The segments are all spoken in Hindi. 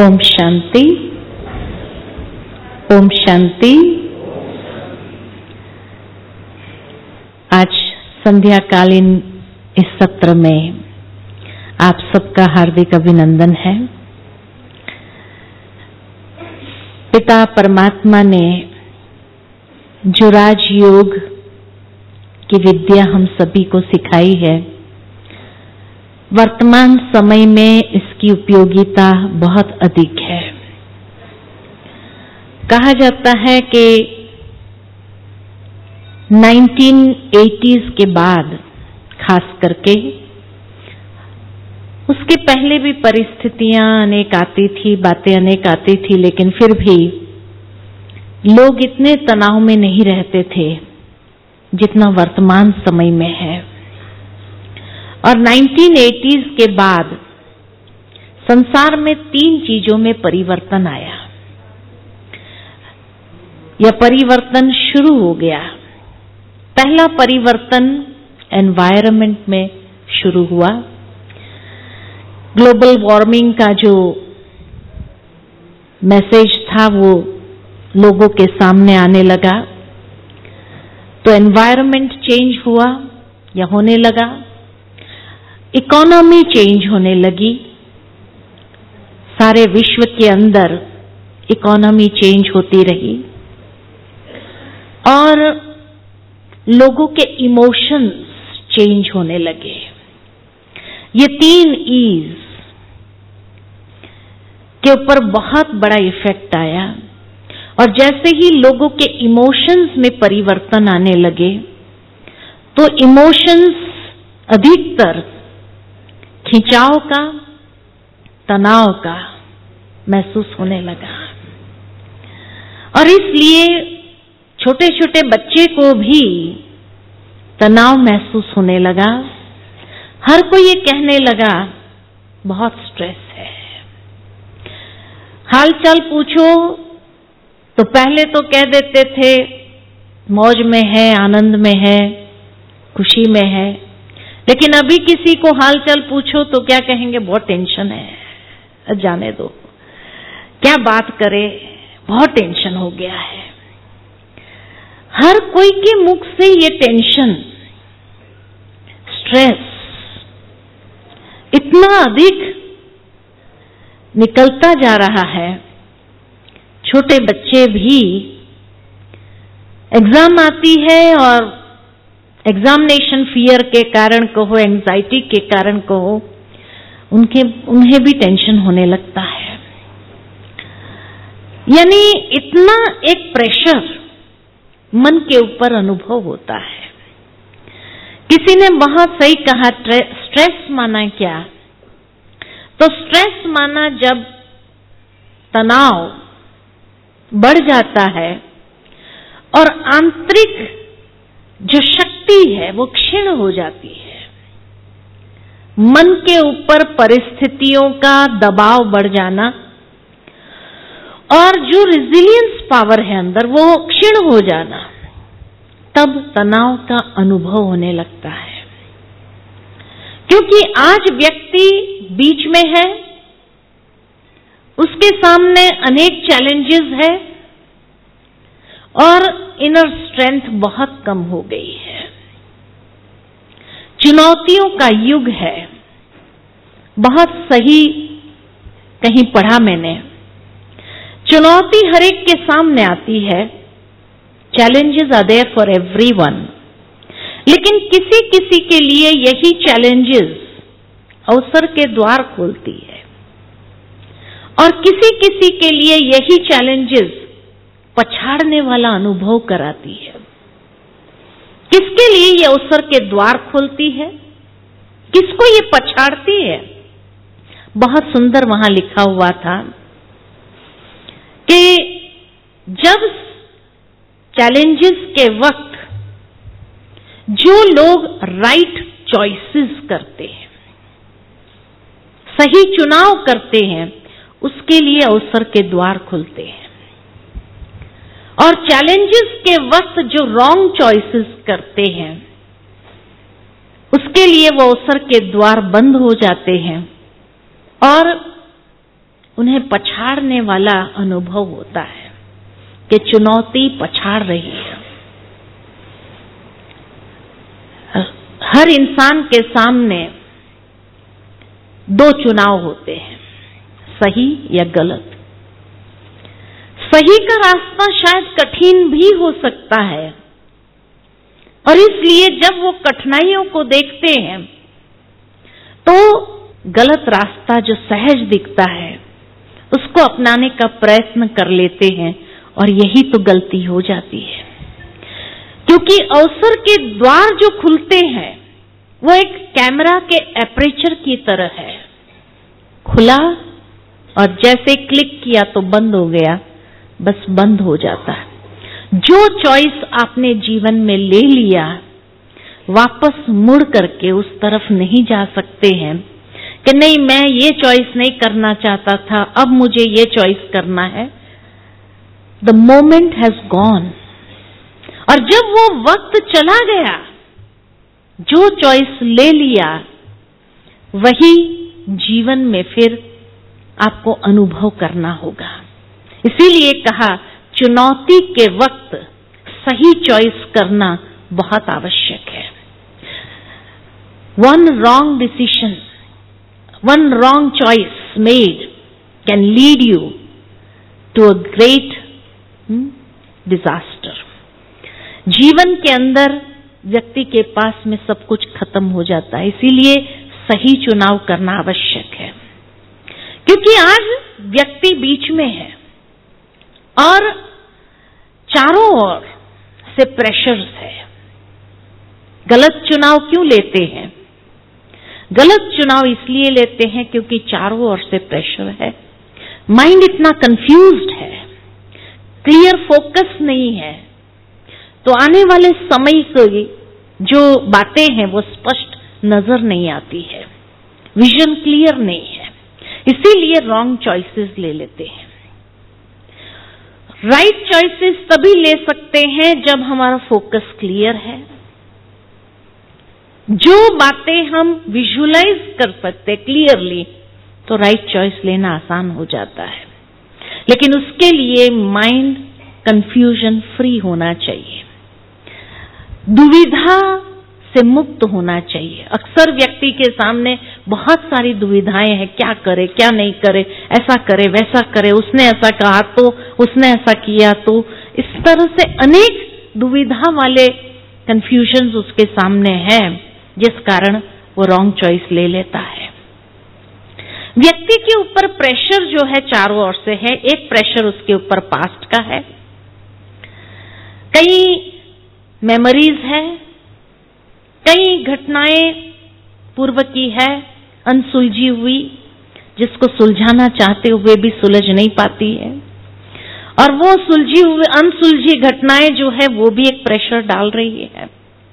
ओम शांति। ओम शांति। आज संध्याकालीन इस सत्र में आप सबका हार्दिक अभिनंदन है। पिता परमात्मा ने जो राजयोग की विद्या हम सभी को सिखाई है, वर्तमान समय में इसकी उपयोगिता बहुत अधिक है। कहा जाता है कि 1980s के बाद खास करके, उसके पहले भी परिस्थितियां अनेक आती थी, बातें अनेक आती थी, लेकिन फिर भी लोग इतने तनाव में नहीं रहते थे जितना वर्तमान समय में है। और 1980s के बाद संसार में 3 चीजों में परिवर्तन आया या परिवर्तन शुरू हो गया। पहला परिवर्तन एनवायरनमेंट में शुरू हुआ। ग्लोबल वार्मिंग का जो मैसेज था वो लोगों के सामने आने लगा, तो एनवायरनमेंट चेंज हुआ या होने लगा। इकोनॉमी चेंज होने लगी। सारे विश्व के अंदर इकोनॉमी चेंज होती रही और लोगों के इमोशंस चेंज होने लगे। ये 3 E's के ऊपर बहुत बड़ा इफेक्ट आया और जैसे ही लोगों के इमोशंस में परिवर्तन आने लगे, तो इमोशंस अधिकतर खिंचाव का, तनाव का महसूस होने लगा। और इसलिए छोटे छोटे बच्चे को भी तनाव महसूस होने लगा। हर कोई ये कहने लगा बहुत स्ट्रेस है। हाल चाल पूछो तो पहले तो कह देते थे मौज में है, आनंद में है, खुशी में है, लेकिन अभी किसी को हाल चाल पूछो तो क्या कहेंगे, बहुत टेंशन है, जाने दो, क्या बात करे, बहुत टेंशन हो गया है। हर कोई के मुख से ये टेंशन, स्ट्रेस इतना अधिक निकलता जा रहा है। छोटे बच्चे भी, एग्जाम आती है और एग्जामिनेशन फियर के कारण कहो, एंजाइटी के कारण कहो, उन्हें भी टेंशन होने लगता है। यानी इतना एक प्रेशर मन के ऊपर अनुभव होता है। किसी ने बहुत सही कहा, स्ट्रेस माना क्या? तो स्ट्रेस माना जब तनाव बढ़ जाता है और आंतरिक जो शक्ति है वो क्षीण हो जाती है। मन के ऊपर परिस्थितियों का दबाव बढ़ जाना और जो रेजिलियंस पावर है अंदर वो क्षीण हो जाना, तब तनाव का अनुभव होने लगता है। क्योंकि आज व्यक्ति बीच में है, उसके सामने अनेक चैलेंजेस है और इनर स्ट्रेंथ बहुत कम हो गई है। चुनौतियों का युग है। बहुत सही कहीं पढ़ा मैंने, चुनौती हर एक के सामने आती है। Challenges are there for everyone, लेकिन किसी किसी के लिए यही चैलेंजेस अवसर के द्वार खोलती है और किसी किसी के लिए यही चैलेंजेस पछाड़ने वाला अनुभव कराती है। किसके लिए ये अवसर के द्वार खोलती है, किसको ये पछाड़ती है? बहुत सुंदर वहां लिखा हुआ था कि जब चैलेंजेस के वक्त जो लोग राइट चॉइसेस करते हैं, सही चुनाव करते हैं, उसके लिए अवसर के द्वार खुलते हैं। और चैलेंजेस के वक्त जो रॉन्ग चॉइसेस करते हैं, उसके लिए वो अवसर के द्वार बंद हो जाते हैं और उन्हें पछाड़ने वाला अनुभव होता है कि चुनौती पछाड़ रही है। हर इंसान के सामने दो चुनाव होते हैं, सही या गलत। सही का रास्ता शायद कठिन भी हो सकता है, और इसलिए जब वो कठिनाइयों को देखते हैं तो गलत रास्ता जो सहज दिखता है उसको अपनाने का प्रयत्न कर लेते हैं, और यही तो गलती हो जाती है। क्योंकि अवसर के द्वार जो खुलते हैं वो एक कैमरा के एपरेचर की तरह है, खुला और जैसे क्लिक किया तो बंद हो गया, बस बंद हो जाता है। जो चॉइस आपने जीवन में ले लिया, वापस मुड़ करके उस तरफ नहीं जा सकते हैं कि नहीं मैं ये चॉइस नहीं करना चाहता था, अब मुझे ये चॉइस करना है। The moment has gone. और जब वो वक्त चला गया, जो चॉइस ले लिया वही जीवन में फिर आपको अनुभव करना होगा। इसीलिए कहा चुनौती के वक्त सही चॉइस करना बहुत आवश्यक है। One wrong decision, one wrong choice made can lead you to a great disaster. जीवन के अंदर व्यक्ति के पास में सब कुछ खत्म हो जाता है, इसीलिए सही चुनाव करना आवश्यक है। क्योंकि आज व्यक्ति बीच में है और चारों ओर से प्रेशर्स है। गलत चुनाव क्यों लेते हैं? गलत चुनाव इसलिए लेते हैं क्योंकि चारों ओर से प्रेशर है, माइंड इतना कंफ्यूज्ड है, क्लियर फोकस नहीं है, तो आने वाले समय की जो बातें हैं वो स्पष्ट नजर नहीं आती है, विजन क्लियर नहीं है, इसीलिए रॉन्ग चॉइसेस ले लेते हैं। राइट चॉइसेस तभी ले सकते हैं जब हमारा फोकस क्लियर है, जो बातें हम विजुअलाइज कर सकते क्लियरली, तो राइट चॉइस लेना आसान हो जाता है। लेकिन उसके लिए माइंड कंफ्यूजन फ्री होना चाहिए, दुविधा से मुक्त होना चाहिए। अक्सर व्यक्ति के सामने बहुत सारी दुविधाएं हैं, क्या करे क्या नहीं करे, ऐसा करे वैसा करे, उसने ऐसा कहा तो, उसने ऐसा किया तो, इस तरह से अनेक दुविधा वाले कंफ्यूजन उसके सामने हैं, जिस कारण वो रॉन्ग चॉइस ले लेता है। व्यक्ति के ऊपर प्रेशर जो है चारों ओर से है। एक प्रेशर उसके ऊपर पास्ट का है, कई मेमोरीज है, कई घटनाएं पूर्व की है अनसुलझी हुई, जिसको सुलझाना चाहते हुए भी सुलझ नहीं पाती है, और वो सुलझी हुई अनसुलझी घटनाएं जो है वो भी एक प्रेशर डाल रही है।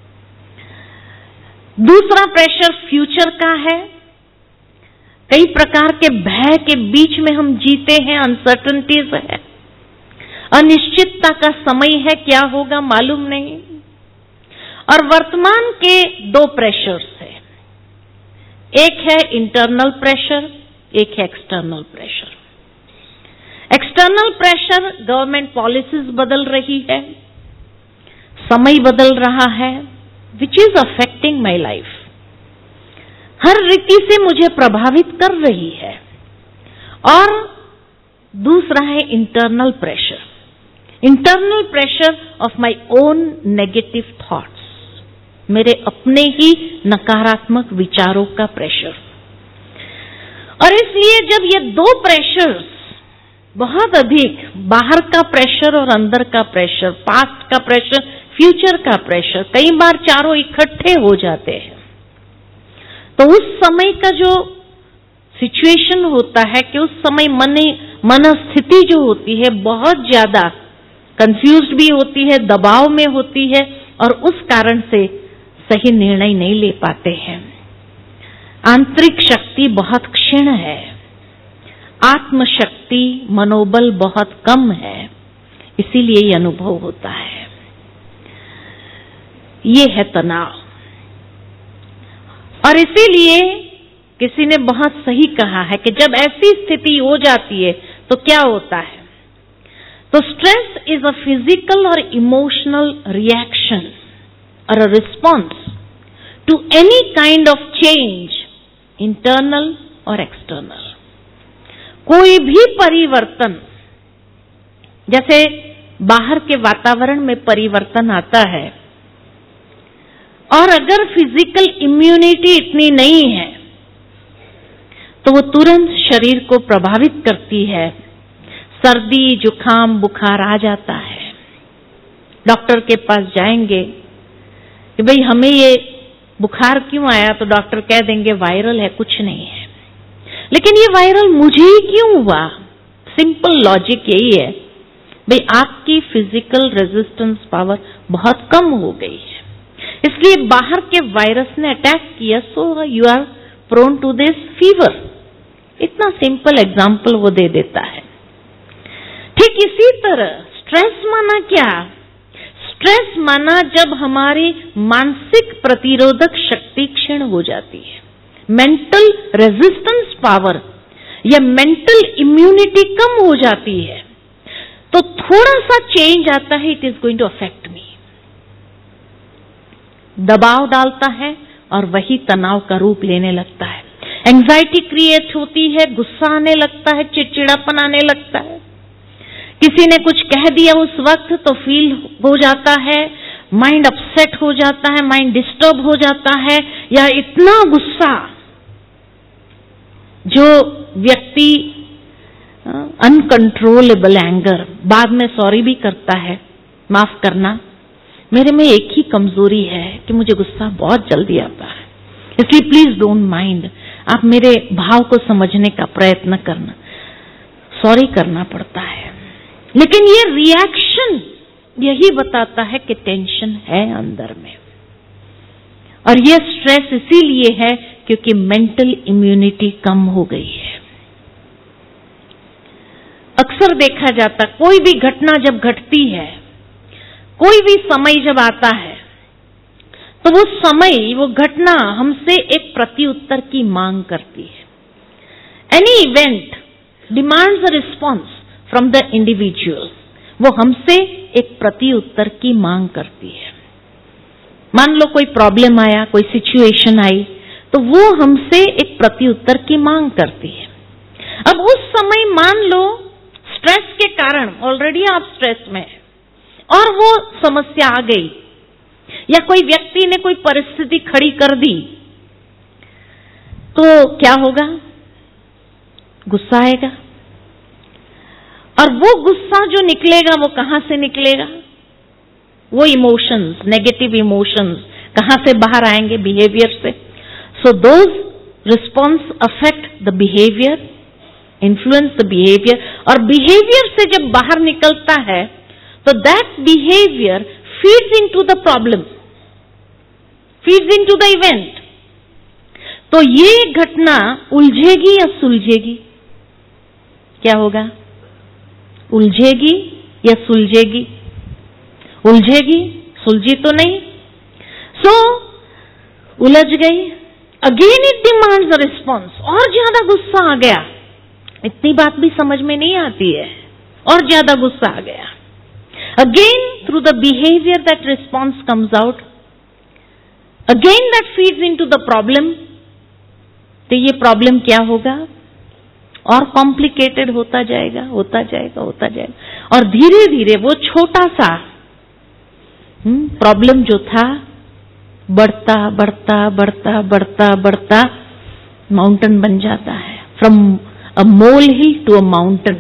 दूसरा प्रेशर फ्यूचर का है। कई प्रकार के भय के बीच में हम जीते हैं, अनसर्टेनिटीज है, अनिश्चितता का समय है, क्या होगा मालूम नहीं। और वर्तमान के दो प्रेशर्स है, एक है इंटरनल प्रेशर, एक है external pressure. External pressure government policies बदल रही है, समय बदल रहा है, which is affecting my life, हर रीति से मुझे प्रभावित कर रही है। और दूसरा है internal pressure, internal pressure of my own negative thoughts, मेरे अपने ही नकारात्मक विचारों का प्रेशर। और इसलिए जब ये दो प्रेशर्स बहुत अधिक, बाहर का प्रेशर और अंदर का प्रेशर, पास्ट का प्रेशर, फ्यूचर का प्रेशर, कई बार चारों इकट्ठे हो जाते हैं, तो उस समय का जो सिचुएशन होता है कि उस समय मनस्थिति जो होती है बहुत ज्यादा कंफ्यूज्ड भी होती है, दबाव में होती है, और उस कारण से सही निर्णय नहीं ले पाते हैं। आंतरिक शक्ति बहुत क्षीण है, आत्मशक्ति मनोबल बहुत कम है, इसीलिए ये अनुभव होता है। ये है तनाव। और इसीलिए किसी ने बहुत सही कहा है कि जब ऐसी स्थिति हो जाती है तो क्या होता है। तो स्ट्रेस इज अ फिजिकल और इमोशनल रिएक्शन और a response to any kind of change, internal और एक्सटर्नल। कोई भी परिवर्तन, जैसे बाहर के वातावरण में परिवर्तन आता है, और अगर फिजिकल इम्यूनिटी इतनी नहीं है तो वो तुरंत शरीर को प्रभावित करती है। सर्दी, जुकाम, बुखार आ जाता है। डॉक्टर के पास जाएंगे कि भाई हमें ये बुखार क्यों आया, तो डॉक्टर कह देंगे वायरल है, कुछ नहीं है। लेकिन ये वायरल मुझे ही क्यों हुआ? सिंपल लॉजिक यही है, भाई आपकी फिजिकल रेजिस्टेंस पावर बहुत कम हो गई है, इसलिए बाहर के वायरस ने अटैक किया, so you are prone to this fever. इतना सिंपल एग्जाम्पल वो दे देता है। ठीक इसी तरह स्ट्रेस माना क्या? स्ट्रेस माना जब हमारी मानसिक प्रतिरोधक शक्ति क्षीण हो जाती है, मेंटल रेजिस्टेंस पावर या मेंटल इम्यूनिटी कम हो जाती है, तो थोड़ा सा चेंज आता है, it is going to affect me, दबाव डालता है और वही तनाव का रूप लेने लगता है। एंजाइटी क्रिएट होती है, गुस्सा आने लगता है, चिड़चिड़ापन आने लगता है। किसी ने कुछ कह दिया उस वक्त तो फील हो जाता है, माइंड अपसेट हो जाता है, माइंड डिस्टर्ब हो जाता है, या इतना गुस्सा जो व्यक्ति अनकंट्रोलेबल एंगर, बाद में सॉरी भी करता है, माफ करना, मेरे में एक ही कमजोरी है कि मुझे गुस्सा बहुत जल्दी आता है, इसलिए प्लीज डोंट माइंड, आप मेरे भाव को समझने का प्रयत्न करना, सॉरी करना पड़ता है। लेकिन ये रिएक्शन यही बताता है कि टेंशन है अंदर में, और ये स्ट्रेस इसीलिए है क्योंकि मेंटल इम्यूनिटी कम हो गई है। अक्सर देखा जाता, कोई भी घटना जब घटती है, कोई भी समय जब आता है, तो वो समय, वो घटना हमसे एक प्रत्युत्तर की मांग करती है। Any event demands a response from the individual, वो हमसे एक प्रत्युत्तर की मांग करती है। मान लो कोई प्रॉब्लम आया, कोई सिचुएशन आई, तो वो हमसे एक प्रत्युत्तर की मांग करती है। अब उस समय मान लो स्ट्रेस के कारण, ऑलरेडी आप स्ट्रेस में हैं और वो समस्या आ गई, या कोई व्यक्ति ने कोई परिस्थिति खड़ी कर दी, तो क्या होगा? गुस्सा आएगा, और वो गुस्सा जो निकलेगा वो कहां से निकलेगा? वो इमोशंस, नेगेटिव इमोशंस कहां से बाहर आएंगे? बिहेवियर से। So those response affect the behaviour, influence the behaviour, और बिहेवियर से जब बाहर निकलता है तो that behaviour feeds into the problem, feeds into the event. तो ये घटना उलझेगी या सुलझेगी? क्या होगा? उलझेगी या सुलझेगी? उलझेगी, सुलझी तो नहीं। सो उलझ गई, again it demands a response, और ज्यादा गुस्सा आ गया, इतनी बात भी समझ में नहीं आती है, और ज्यादा गुस्सा आ गया। Again, through the behavior, that response comes out. Again, that feeds into the problem. तो ये प्रॉब्लम क्या होगा? और कॉम्प्लिकेटेड होता जाएगा, होता जाएगा, होता जाएगा, और धीरे धीरे वो छोटा सा प्रॉब्लम जो था बढ़ता बढ़ता बढ़ता बढ़ता बढ़ता माउंटेन बन जाता है। From a molehill to a mountain,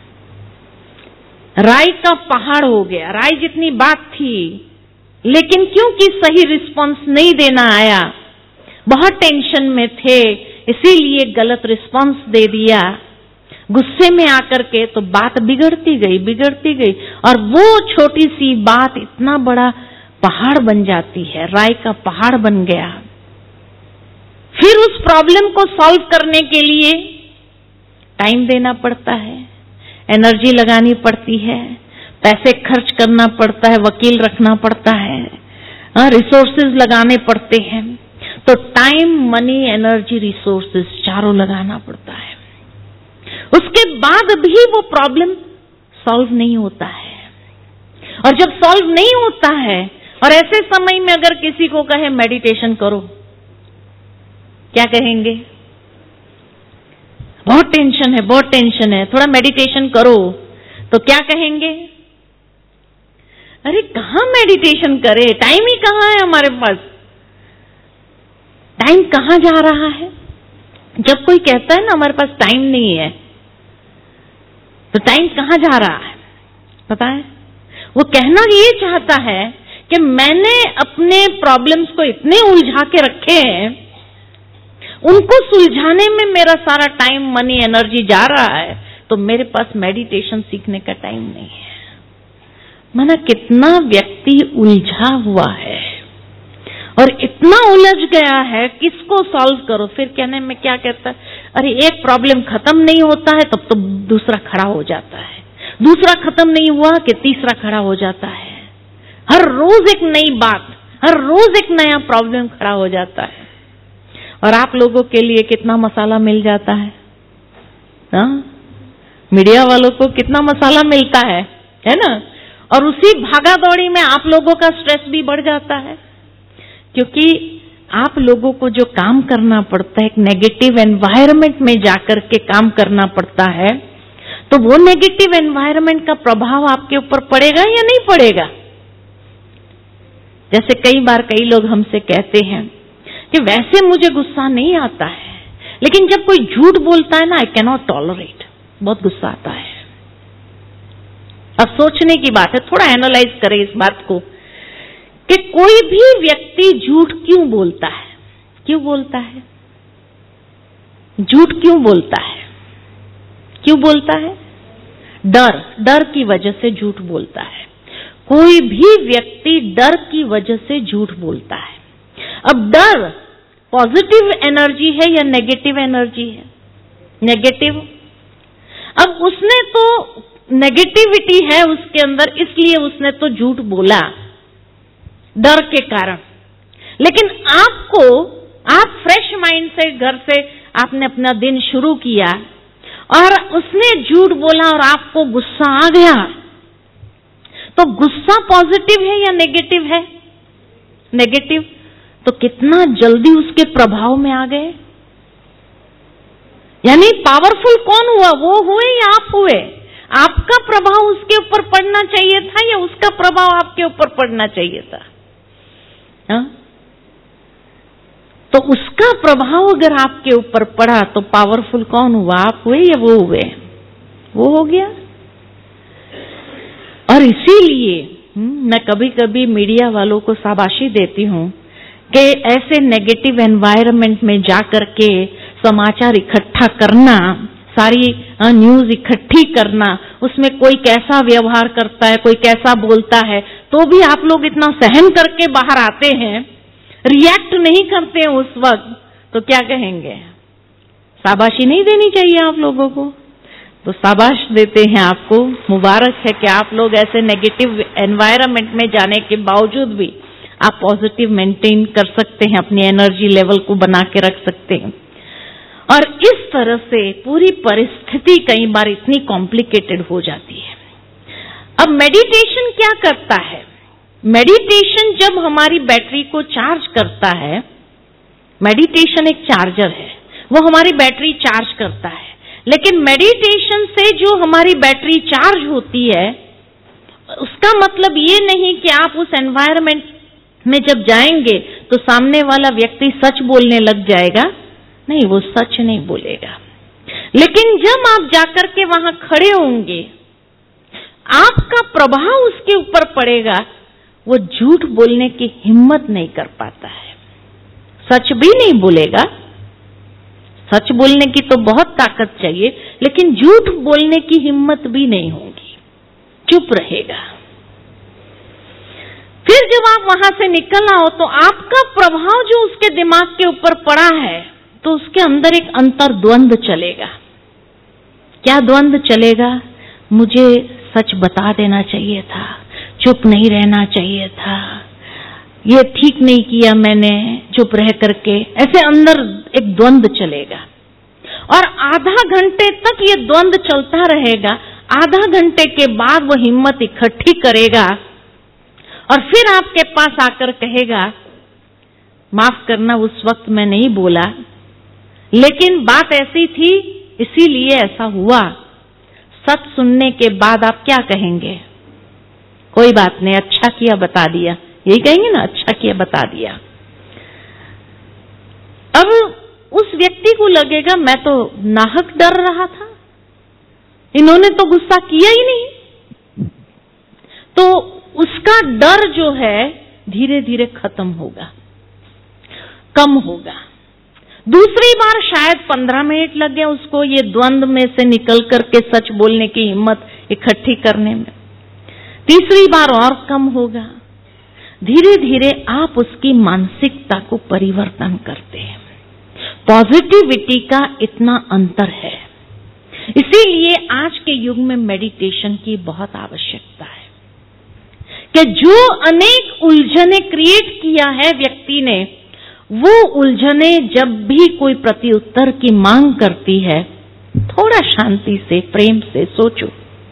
राई का पहाड़ हो गया। राई जितनी बात थी, लेकिन क्योंकि सही रिस्पॉन्स नहीं देना आया, बहुत टेंशन में थे, इसीलिए गलत रिस्पॉन्स दे दिया, गुस्से में आकर के, तो बात बिगड़ती गई, बिगड़ती गई, और वो छोटी सी बात इतना बड़ा पहाड़ बन जाती है, राई का पहाड़ बन गया। फिर उस प्रॉब्लम को सॉल्व करने के लिए टाइम देना पड़ता है, एनर्जी लगानी पड़ती है, पैसे खर्च करना पड़ता है, वकील रखना पड़ता है, रिसोर्सेज लगाने पड़ते हैं। तो टाइम, मनी, एनर्जी, रिसोर्सेस चारों लगाना पड़ता है। उसके बाद भी वो प्रॉब्लम सॉल्व नहीं होता है। और जब सॉल्व नहीं होता है और ऐसे समय में अगर किसी को कहे मेडिटेशन करो, क्या कहेंगे? बहुत टेंशन है, थोड़ा मेडिटेशन करो, तो क्या कहेंगे? अरे कहाँ मेडिटेशन करे, टाइम ही कहाँ है हमारे पास, टाइम कहाँ जा रहा है? जब कोई कहता है ना हमारे पास टाइम नहीं है, तो टाइम कहाँ जा रहा है? पता है, वो कहना ये चाहता है कि मैंने अपने प्रॉब्लम्स को इतने उलझा के रखे हैं, उनको सुलझाने में मेरा सारा टाइम, मनी, एनर्जी जा रहा है, तो मेरे पास मेडिटेशन सीखने का टाइम नहीं है। माना कितना व्यक्ति उलझा हुआ है और इतना उलझ गया है, किसको सॉल्व करो? फिर कहने में क्या कहता है, अरे एक प्रॉब्लम खत्म नहीं होता है तब तो दूसरा खड़ा हो जाता है, दूसरा खत्म नहीं हुआ कि तीसरा खड़ा हो जाता है। हर रोज एक नई बात, हर रोज एक नया प्रॉब्लम खड़ा हो जाता है। और आप लोगों के लिए कितना मसाला मिल जाता है ना, मीडिया वालों को कितना मसाला मिलता है ना। और उसी भागा दौड़ी में आप लोगों का स्ट्रेस भी बढ़ जाता है, क्योंकि आप लोगों को जो काम करना पड़ता है, एक नेगेटिव एनवायरनमेंट में जाकर के काम करना पड़ता है, तो वो नेगेटिव एनवायरनमेंट का प्रभाव आपके ऊपर पड़ेगा या नहीं पड़ेगा? जैसे कई बार कई लोग हमसे कहते हैं कि वैसे मुझे गुस्सा नहीं आता है, लेकिन जब कोई झूठ बोलता है ना, आई कैन नॉट टॉलरेट, बहुत गुस्सा आता है। अब सोचने की बात है, थोड़ा एनालाइज करें इस बात को कि कोई भी व्यक्ति झूठ क्यों बोलता है? क्यों बोलता है? झूठ क्यों बोलता है? क्यों बोलता है? डर की वजह से झूठ बोलता है। कोई भी व्यक्ति डर की वजह से झूठ बोलता है। अब डर पॉजिटिव एनर्जी है या नेगेटिव एनर्जी है? नेगेटिव। अब उसने तो नेगेटिविटी है उसके अंदर, इसलिए उसने तो झूठ बोला डर के कारण। लेकिन आप फ्रेश माइंड से घर से आपने अपना दिन शुरू किया और उसने झूठ बोला और आपको गुस्सा आ गया, तो गुस्सा पॉजिटिव है या नेगेटिव है? नेगेटिव। तो कितना जल्दी उसके प्रभाव में आ गए। यानी पावरफुल कौन हुआ, वो हुए या आप हुए? आपका प्रभाव उसके ऊपर पड़ना चाहिए था या उसका प्रभाव आपके ऊपर पड़ना चाहिए था? हा? तो उसका प्रभाव अगर आपके ऊपर पड़ा तो पावरफुल कौन हुआ, आप हुए या वो हुए? वो हो गया। और इसीलिए मैं कभी कभी मीडिया वालों को शाबाशी देती हूं कि ऐसे नेगेटिव एनवायरनमेंट में जाकर के समाचार इकट्ठा करना, सारी न्यूज इकट्ठी करना, उसमें कोई कैसा व्यवहार करता है, कोई कैसा बोलता है, तो भी आप लोग इतना सहन करके बाहर आते हैं, रिएक्ट नहीं करते हैं उस वक्त, तो क्या कहेंगे? शाबाशी नहीं देनी चाहिए आप लोगों को? तो शाबाश देते हैं आपको, मुबारक है कि आप लोग ऐसे नेगेटिव एनवायरनमेंट में जाने के बावजूद भी आप पॉजिटिव मेंटेन कर सकते हैं, अपनी एनर्जी लेवल को बना के रख सकते हैं। और इस तरह से पूरी परिस्थिति कई बार इतनी कॉम्प्लिकेटेड हो जाती है। अब मेडिटेशन क्या करता है? मेडिटेशन जब हमारी बैटरी को चार्ज करता है, मेडिटेशन एक चार्जर है, वो हमारी बैटरी चार्ज करता है। लेकिन मेडिटेशन से जो हमारी बैटरी चार्ज होती है, उसका मतलब ये नहीं कि आप उस एनवायरनमेंट में जब जाएंगे तो सामने वाला व्यक्ति सच बोलने लग जाएगा। नहीं, वो सच नहीं बोलेगा। लेकिन जब आप जाकर के वहां खड़े होंगे, आपका प्रभाव उसके ऊपर पड़ेगा, वो झूठ बोलने की हिम्मत नहीं कर पाता है, सच भी नहीं बोलेगा। सच बोलने की तो बहुत ताकत चाहिए, लेकिन झूठ बोलने की हिम्मत भी नहीं होगी, चुप रहेगा। फिर जब आप वहां से निकल आओ तो आपका प्रभाव जो उसके दिमाग के ऊपर पड़ा है, तो उसके अंदर एक अंतर्द्वंद चलेगा। क्या द्वंद चलेगा? मुझे सच बता देना चाहिए था, चुप नहीं रहना चाहिए था, ये ठीक नहीं किया मैंने, चुप रह करके, ऐसे अंदर एक द्वंद्व चलेगा और आधा घंटे तक ये द्वंद्व चलता रहेगा। आधा घंटे के बाद वो हिम्मत इकट्ठी करेगा और फिर आपके पास आकर कहेगा, माफ करना उस वक्त मैं नहीं बोला, लेकिन बात ऐसी थी इसीलिए ऐसा हुआ। सच सुनने के बाद आप क्या कहेंगे? कोई बात नहीं, अच्छा किया बता दिया, यही कहेंगे ना, अच्छा किया बता दिया। अब उस व्यक्ति को लगेगा मैं तो नाहक डर रहा था, इन्होंने तो गुस्सा किया ही नहीं। तो उसका डर जो है धीरे धीरे खत्म होगा, कम होगा। दूसरी बार शायद 15 मिनट लग गया उसको ये द्वंद्व में से निकल करके सच बोलने की हिम्मत इकट्ठी करने में। तीसरी बार और कम होगा। धीरे धीरे आप उसकी मानसिकता को परिवर्तन करते हैं। पॉजिटिविटी का इतना अंतर है, इसीलिए आज के युग में मेडिटेशन की बहुत आवश्यकता है कि जो अनेक उलझने क्रिएट किया है व्यक्ति ने, वो उलझने जब भी कोई प्रत्युत्तर की मांग करती है, थोड़ा शांति से, प्रेम से सोचो।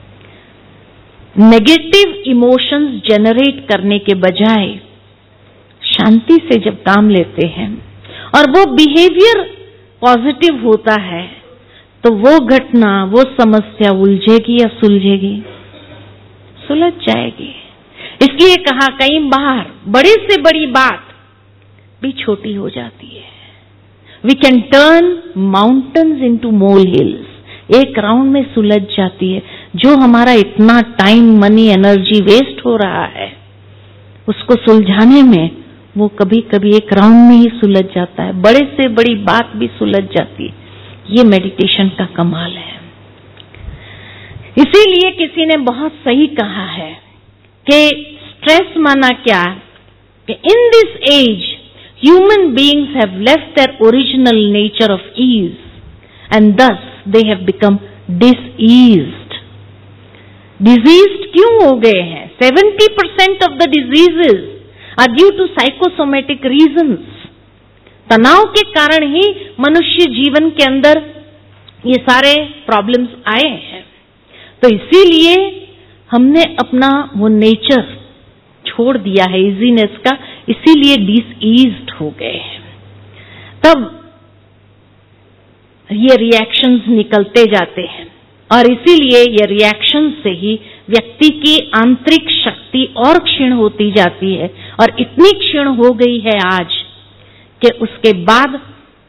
नेगेटिव इमोशंस जनरेट करने के बजाय शांति से जब काम लेते हैं और वो बिहेवियर पॉजिटिव होता है, तो वो घटना, वो समस्या उलझेगी या सुलझेगी? सुलझ जाएगी। इसलिए कहा कई बार बड़े से बड़ी बात भी छोटी हो जाती है। We can turn mountains into molehills. एक राउंड में सुलझ जाती है। जो हमारा इतना टाइम, मनी, एनर्जी वेस्ट हो रहा है, उसको सुलझाने में वो कभी कभी एक राउंड में ही सुलझ जाता है। बड़े से बड़ी बात भी सुलझ जाती है। ये मेडिटेशन का कमाल है। इसीलिए किसी ने बहुत सही कहा है कि स्ट्रेस माना क्या, कि in this age human beings have left their original nature of ease and thus they have become diseased. Diseased क्यों हो गए हैं? 70% of the diseases are due to psychosomatic reasons. तनाव के कारण ही मनुष्य जीवन के अंदर ये सारे प्रॉब्लम्स आए हैं। तो इसीलिए हमने अपना वो नेचर छोड़ दिया है इजीनेस का, इसीलिए डिसईज्ड हो गए हैं। तब ये रिएक्शंस निकलते जाते हैं और इसीलिए ये रिएक्शन से ही व्यक्ति की आंतरिक शक्ति और क्षीण होती जाती है और इतनी क्षीण हो गई है आज कि उसके बाद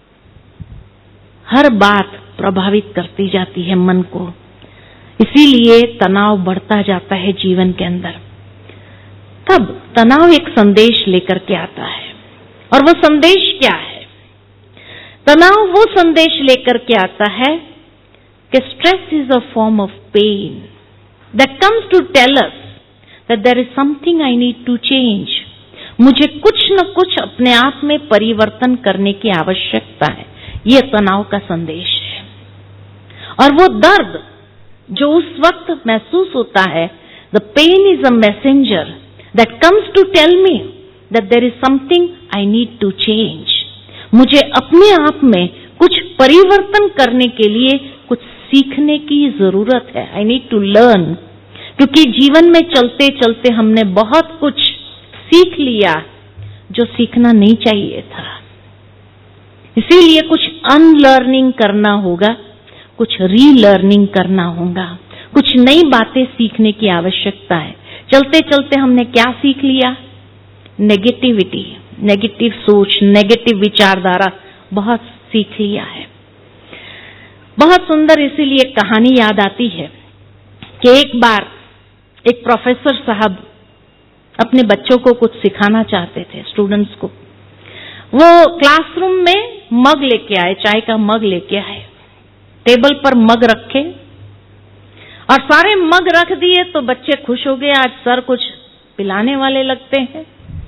हर बात प्रभावित करती जाती है मन को। इसीलिए तनाव बढ़ता जाता है जीवन के अंदर। तब तनाव एक संदेश लेकर के आता है, और वो संदेश क्या है? तनाव वो संदेश लेकर के आता है कि stress is a form of pain that comes to tell us that there is something I need to change. मुझे कुछ न कुछ अपने आप में परिवर्तन करने की आवश्यकता है। ये तनाव का संदेश है। और वो दर्द जो उस वक्त महसूस होता है, the pain is a messenger that comes to tell me that there is something I need to change. मुझे अपने आप में कुछ परिवर्तन करने के लिए कुछ सीखने की जरूरत है। I need to learn. क्योंकि जीवन में चलते चलते हमने बहुत कुछ सीख लिया जो सीखना नहीं चाहिए था। इसीलिए कुछ अनलर्निंग करना होगा, कुछ रीलर्निंग करना होगा, कुछ नई बातें सीखने की आवश्यकता है। चलते चलते हमने क्या सीख लिया? नेगेटिविटी, नेगेटिव सोच, नेगेटिव विचारधारा बहुत सीख लिया है। बहुत सुंदर इसीलिए कहानी याद आती है कि एक बार एक प्रोफेसर साहब अपने बच्चों को कुछ सिखाना चाहते थे, स्टूडेंट्स को। वो क्लासरूम में मग लेके आए, चाय का मग लेके आए, टेबल पर मग रखे और सारे मग रख दिए तो बच्चे खुश हो गए, आज सर कुछ पिलाने वाले लगते हैं।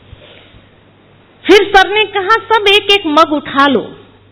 फिर सर ने कहा सब एक एक मग उठा लो।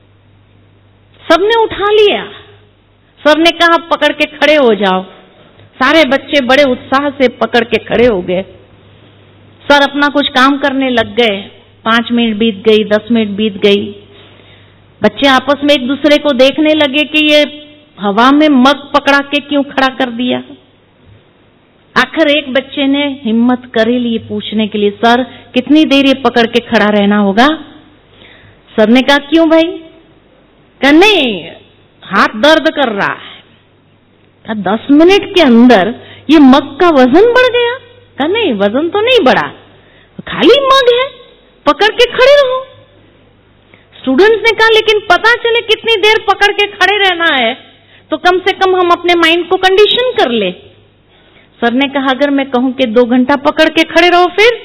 सबने उठा लिया। सर ने कहा पकड़ के खड़े हो जाओ। सारे बच्चे बड़े उत्साह से पकड़ के खड़े हो गए। सर अपना कुछ काम करने लग गए, 5 मिनट बीत गई, 10 मिनट बीत गई। बच्चे आपस में एक दूसरे को देखने लगे कि ये हवा में मग पकड़ा के क्यों खड़ा कर दिया। आखिर एक बच्चे ने हिम्मत कर ही ली पूछने के लिए, सर कितनी देर ये पकड़ के खड़ा रहना होगा? सर ने कहा क्यों भाई? कहा नहीं, हाथ दर्द कर रहा है। कहा 10 मिनट के अंदर ये मग का वजन बढ़ गया? कहा नहीं, वजन तो नहीं बढ़ा, खाली मग है, पकड़ के खड़े रहो। स्टूडेंट्स ने कहा लेकिन पता चले कितनी देर पकड़ के खड़े रहना है तो कम से कम हम अपने माइंड को कंडीशन कर ले। सर ने कहा अगर मैं कहूं कि 2 घंटा पकड़ के खड़े रहो फिर?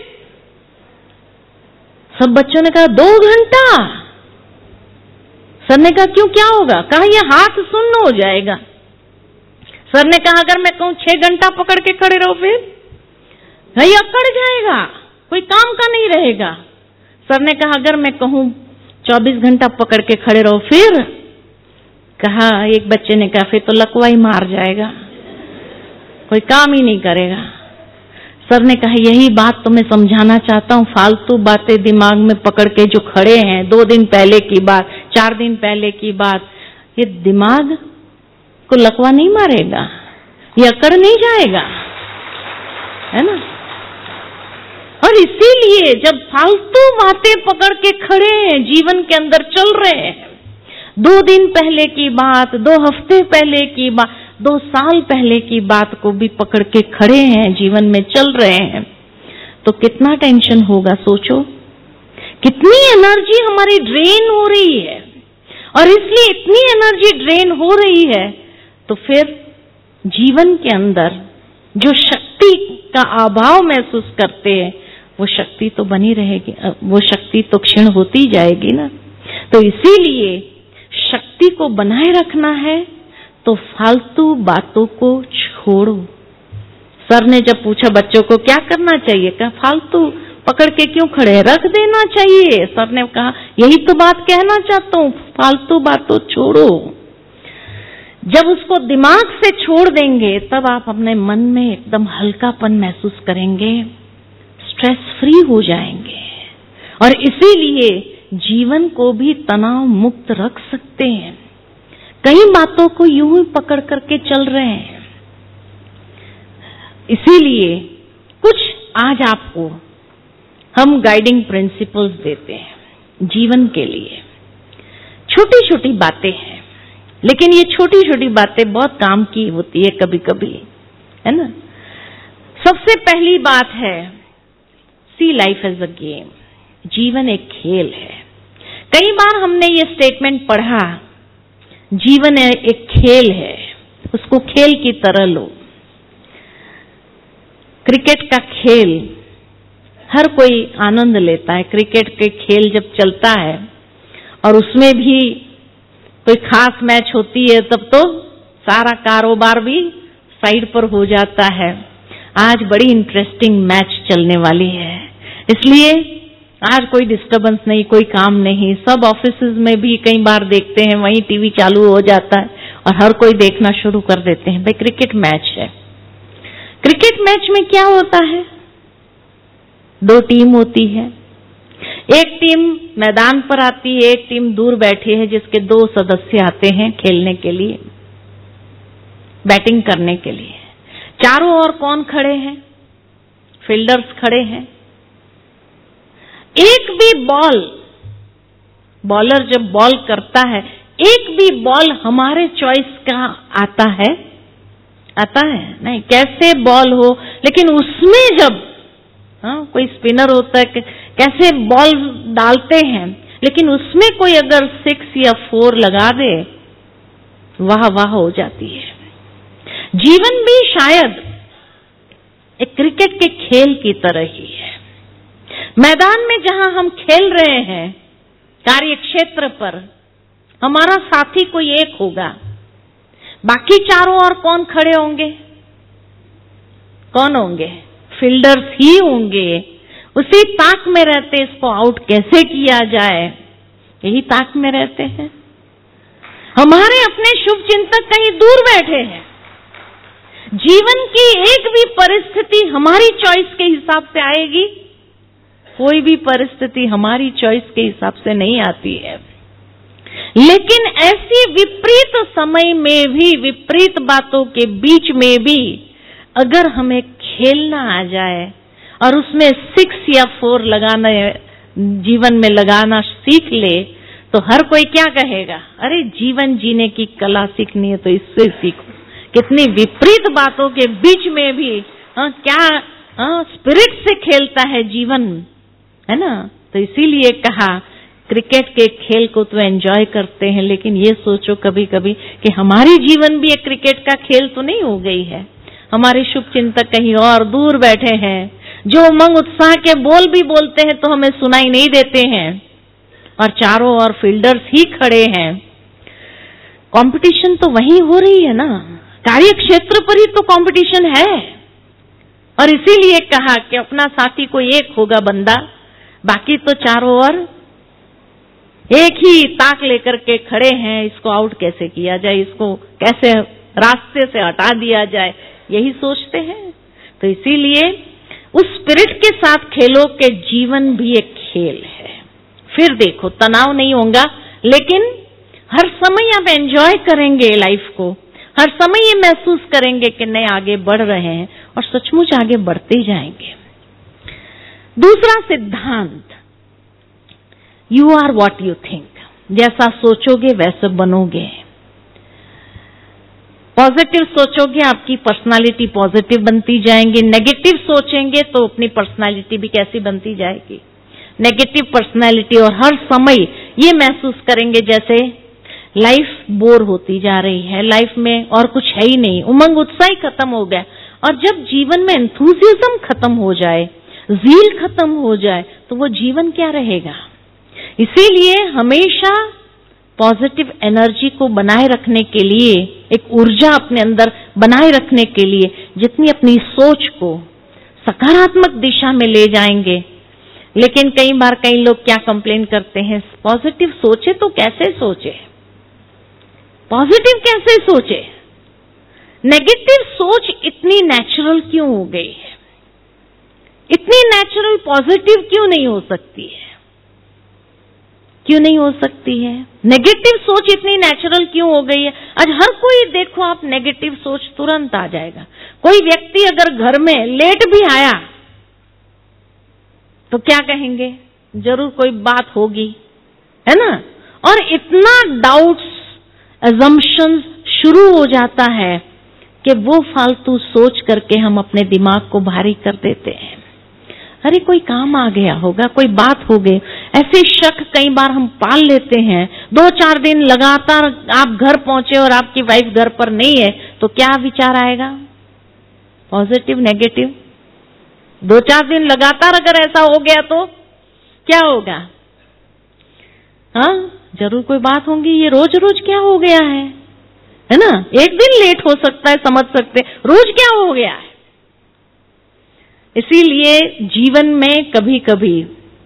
सब बच्चों ने कहा 2 घंटा। सर ने कहा क्यों, क्या होगा? कहा ये हाथ सुन्न हो जाएगा। सर ने कहा अगर मैं कहूं 6 घंटा पकड़ के खड़े रहो फिर? भाई अकड़ जाएगा, कोई काम का नहीं रहेगा। सर ने कहा अगर मैं कहूं 24 घंटा पकड़ के खड़े रहो फिर? कहा एक बच्चे ने कहा फिर तो लकवा ही मार जाएगा, कोई काम ही नहीं करेगा। सर ने कहा यही बात तो मैं समझाना चाहता हूँ, फालतू बातें दिमाग में पकड़ के जो खड़े हैं, 2 दिन पहले की बात, 4 दिन पहले की बात, ये दिमाग को लकवा नहीं मारेगा, ये अकड़ नहीं जाएगा, है ना? और इसीलिए जब फालतू बातें पकड़ के खड़े हैं, जीवन के अंदर चल रहे हैं, 2 दिन पहले की बात, 2 हफ्ते पहले की बात, 2 साल पहले की बात को भी पकड़ के खड़े हैं, जीवन में चल रहे हैं, तो कितना टेंशन होगा सोचो, कितनी एनर्जी हमारी ड्रेन हो रही है। और इसलिए इतनी एनर्जी ड्रेन हो रही है तो फिर जीवन के अंदर जो शक्ति का अभाव महसूस करते हैं वो शक्ति तो बनी रहेगी, वो शक्ति तो क्षीण होती जाएगी ना। तो इसीलिए शक्ति को बनाए रखना है तो फालतू बातों को छोड़ो। सर ने जब पूछा बच्चों को क्या करना चाहिए, कहा फालतू पकड़ के क्यों खड़े, रख देना चाहिए। सर ने कहा यही तो बात कहना चाहता हूँ, फालतू बातों छोड़ो। जब उसको दिमाग से छोड़ देंगे तब आप अपने मन में एकदम हल्कापन महसूस करेंगे, स्ट्रेस फ्री हो जाएंगे और इसीलिए जीवन को भी तनाव मुक्त रख सकते हैं। कई बातों को यूं ही पकड़ करके चल रहे हैं, इसीलिए कुछ आज आपको हम गाइडिंग प्रिंसिपल्स देते हैं जीवन के लिए। छोटी छोटी बातें हैं लेकिन ये छोटी छोटी बातें बहुत काम की होती है कभी कभी, है ना। सबसे पहली बात है see life as a game, जीवन एक खेल है। कई बार हमने ये स्टेटमेंट पढ़ा, जीवन एक खेल है, उसको खेल की तरह लो। क्रिकेट का खेल हर कोई आनंद लेता है, क्रिकेट के खेल जब चलता है और उसमें भी कोई खास मैच होती है तब तो सारा कारोबार भी साइड पर हो जाता है। आज बड़ी इंटरेस्टिंग मैच चलने वाली है, इसलिए आज कोई डिस्टरबेंस नहीं, कोई काम नहीं। सब ऑफिसेज में भी कई बार देखते हैं वहीं टीवी चालू हो जाता है और हर कोई देखना शुरू कर देते हैं, भाई क्रिकेट मैच है। क्रिकेट मैच में क्या होता है, 2 टीम होती है, एक टीम मैदान पर आती है, एक टीम दूर बैठी है जिसके 2 सदस्य आते हैं खेलने के लिए, बैटिंग करने के लिए। चारों ओर कौन खड़े हैं, फील्डर्स खड़े हैं। एक भी बॉलर जब बॉल करता है, एक भी बॉल हमारे चॉइस का आता है नहीं, कैसे बॉल हो, लेकिन उसमें जब कोई स्पिनर होता है, कैसे बॉल डालते हैं, लेकिन उसमें कोई अगर 6 या 4 लगा दे, वाह वाह हो जाती है। जीवन भी शायद एक क्रिकेट के खेल की तरह ही है। मैदान में जहां हम खेल रहे हैं, कार्य क्षेत्र पर हमारा साथी कोई एक होगा, बाकी चारों ओर कौन खड़े होंगे, कौन होंगे, फील्डर्स ही होंगे। उसी ताक में रहते इसको आउट कैसे किया जाए, यही ताक में रहते हैं। हमारे अपने शुभ चिंतक कहीं दूर बैठे हैं। जीवन की एक भी परिस्थिति हमारी चॉइस के हिसाब से आएगी कोई भी परिस्थिति हमारी चॉइस के हिसाब से नहीं आती है, लेकिन ऐसी विपरीत समय में भी, विपरीत बातों के बीच में भी अगर हमें खेलना आ जाए और उसमें 6 या 4 लगाना, जीवन में लगाना सीख ले, तो हर कोई क्या कहेगा, अरे जीवन जीने की कला सीखनी है तो इससे सीखो। कितनी विपरीत बातों के बीच में भी क्या स्पिरिट से खेलता है जीवन, है ना। तो इसीलिए कहा क्रिकेट के खेल को तो एंजॉय करते हैं, लेकिन ये सोचो कभी कभी कि हमारी जीवन भी एक क्रिकेट का खेल तो नहीं हो गई है। हमारे शुभ चिंतक कहीं और दूर बैठे हैं, जो उमंग उत्साह के बोल भी बोलते हैं तो हमें सुनाई नहीं देते हैं, और चारों ओर फील्डर्स ही खड़े हैं। कंपटीशन तो वहीं हो रही है ना, कार्य क्षेत्र पर ही तो कंपटीशन है। और इसीलिए कहा कि अपना साथी कोई एक होगा बंदा, बाकी तो चारों ओर एक ही ताक लेकर के खड़े हैं, इसको आउट कैसे किया जाए, इसको कैसे रास्ते से हटा दिया जाए, यही सोचते हैं। तो इसीलिए उस स्पिरिट के साथ खेलो कि जीवन भी एक खेल है। फिर देखो तनाव नहीं होगा, लेकिन हर समय आप एंजॉय करेंगे लाइफ को, हर समय ये महसूस करेंगे कि नए आगे बढ़ रहे हैं और सचमुच आगे बढ़ते जाएंगे। दूसरा सिद्धांत, you are what you think, जैसा सोचोगे वैसे बनोगे। पॉजिटिव सोचोगे आपकी पर्सनालिटी पॉजिटिव बनती जाएंगी, नेगेटिव सोचेंगे तो अपनी पर्सनालिटी भी कैसी बनती जाएगी, नेगेटिव पर्सनालिटी। और हर समय ये महसूस करेंगे जैसे लाइफ बोर होती जा रही है, लाइफ में और कुछ है ही नहीं, उमंग उत्साह ही खत्म हो गया। और जब जीवन में एंथुसियाज्म खत्म हो जाए, ज़ील खत्म हो जाए, तो वो जीवन क्या रहेगा। इसीलिए हमेशा पॉजिटिव एनर्जी को बनाए रखने के लिए, एक ऊर्जा अपने अंदर बनाए रखने के लिए जितनी अपनी सोच को सकारात्मक दिशा में ले जाएंगे। लेकिन कई बार कई लोग क्या कंप्लेन करते हैं, पॉजिटिव सोचे तो कैसे सोचे, पॉजिटिव कैसे सोचे, नेगेटिव सोच इतनी नेचुरल क्यों हो गई है, इतनी नेचुरल पॉजिटिव क्यों नहीं हो सकती है, क्यों नहीं हो सकती है। नेगेटिव सोच इतनी नेचुरल क्यों हो गई है। आज हर कोई देखो आप नेगेटिव सोच तुरंत आ जाएगा। कोई व्यक्ति अगर घर में लेट भी आया तो क्या कहेंगे, जरूर कोई बात होगी, है ना। और इतना डाउट्स, अजम्पशंस शुरू हो जाता है कि वो फालतू सोच करके हम अपने दिमाग को भारी कर देते हैं। अरे कोई काम आ गया होगा, कोई बात हो गई, ऐसे शक कई बार हम पाल लेते हैं। 2-4 दिन लगातार आप घर पहुंचे और आपकी वाइफ घर पर नहीं है तो क्या विचार आएगा, पॉजिटिव नेगेटिव। 2-4 दिन लगातार अगर ऐसा हो गया तो क्या होगा, हाँ जरूर कोई बात होगी, ये रोज रोज क्या हो गया है ना। एक दिन लेट हो सकता है, समझ सकते, रोज क्या हो गया है। इसीलिए जीवन में कभी कभी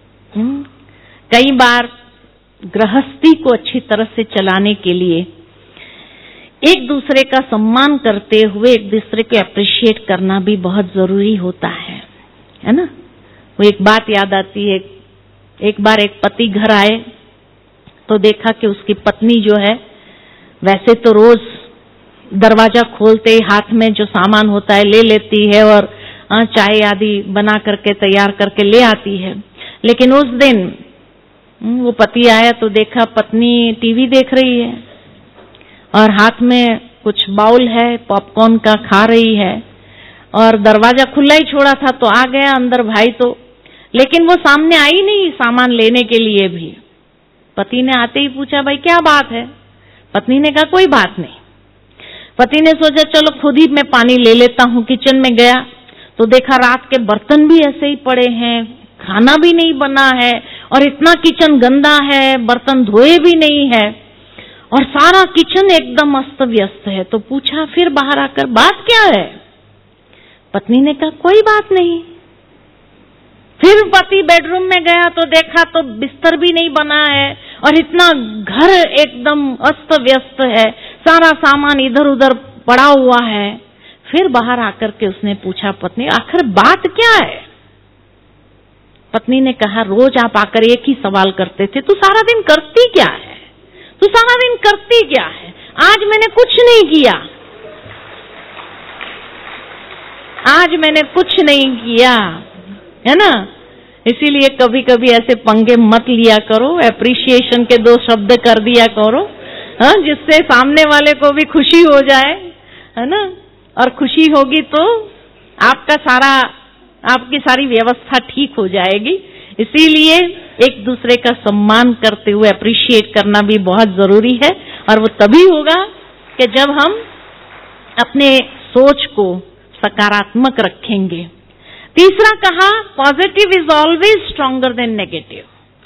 कई बार गृहस्थी को अच्छी तरह से चलाने के लिए एक दूसरे का सम्मान करते हुए एक दूसरे को अप्रिशिएट करना भी बहुत जरूरी होता है ना। वो एक बात याद आती है, एक बार एक पति घर आए तो देखा कि उसकी पत्नी जो है वैसे तो रोज दरवाजा खोलते ही हाथ में जो सामान होता है ले लेती है और चाय आदि बना करके तैयार करके ले आती है। लेकिन उस दिन वो पति आया तो देखा पत्नी टीवी देख रही है और हाथ में कुछ बाउल है पॉपकॉर्न का, खा रही है, और दरवाजा खुला ही छोड़ा था तो आ गया अंदर भाई तो, लेकिन वो सामने आई नहीं सामान लेने के लिए भी। पति ने आते ही पूछा भाई क्या बात है। पत्नी ने कहा कोई बात नहीं। पति ने सोचा चलो खुद ही मैं पानी ले लेता हूँ। किचन में गया तो देखा रात के बर्तन भी ऐसे ही पड़े हैं, खाना भी नहीं बना है और इतना किचन गंदा है, बर्तन धोए भी नहीं है और सारा किचन एकदम अस्त व्यस्त है। तो पूछा फिर बाहर आकर बात क्या है। पत्नी ने कहा कोई बात नहीं। फिर पति बेडरूम में गया तो देखा तो बिस्तर भी नहीं बना है और इतना घर एकदम अस्त व्यस्त है, सारा सामान इधर उधर पड़ा हुआ है। फिर बाहर आकर के उसने पूछा पत्नी आखिर बात क्या है। पत्नी ने कहा, रोज आप आकर एक ही सवाल करते थे, तू सारा दिन करती क्या है, तू सारा दिन करती क्या है? आज मैंने कुछ नहीं किया, आज मैंने कुछ नहीं किया, है ना? इसीलिए कभी कभी ऐसे पंगे मत लिया करो, एप्रिसिएशन के 2 शब्द कर दिया करो, हाँ, जिससे सामने वाले को भी खुशी हो जाए, है ना? और खुशी होगी तो आपकी सारी व्यवस्था ठीक हो जाएगी। इसीलिए एक दूसरे का सम्मान करते हुए अप्रिशिएट करना भी बहुत जरूरी है, और वो तभी होगा कि जब हम अपने सोच को सकारात्मक रखेंगे। तीसरा कहा, positive is always stronger than negative.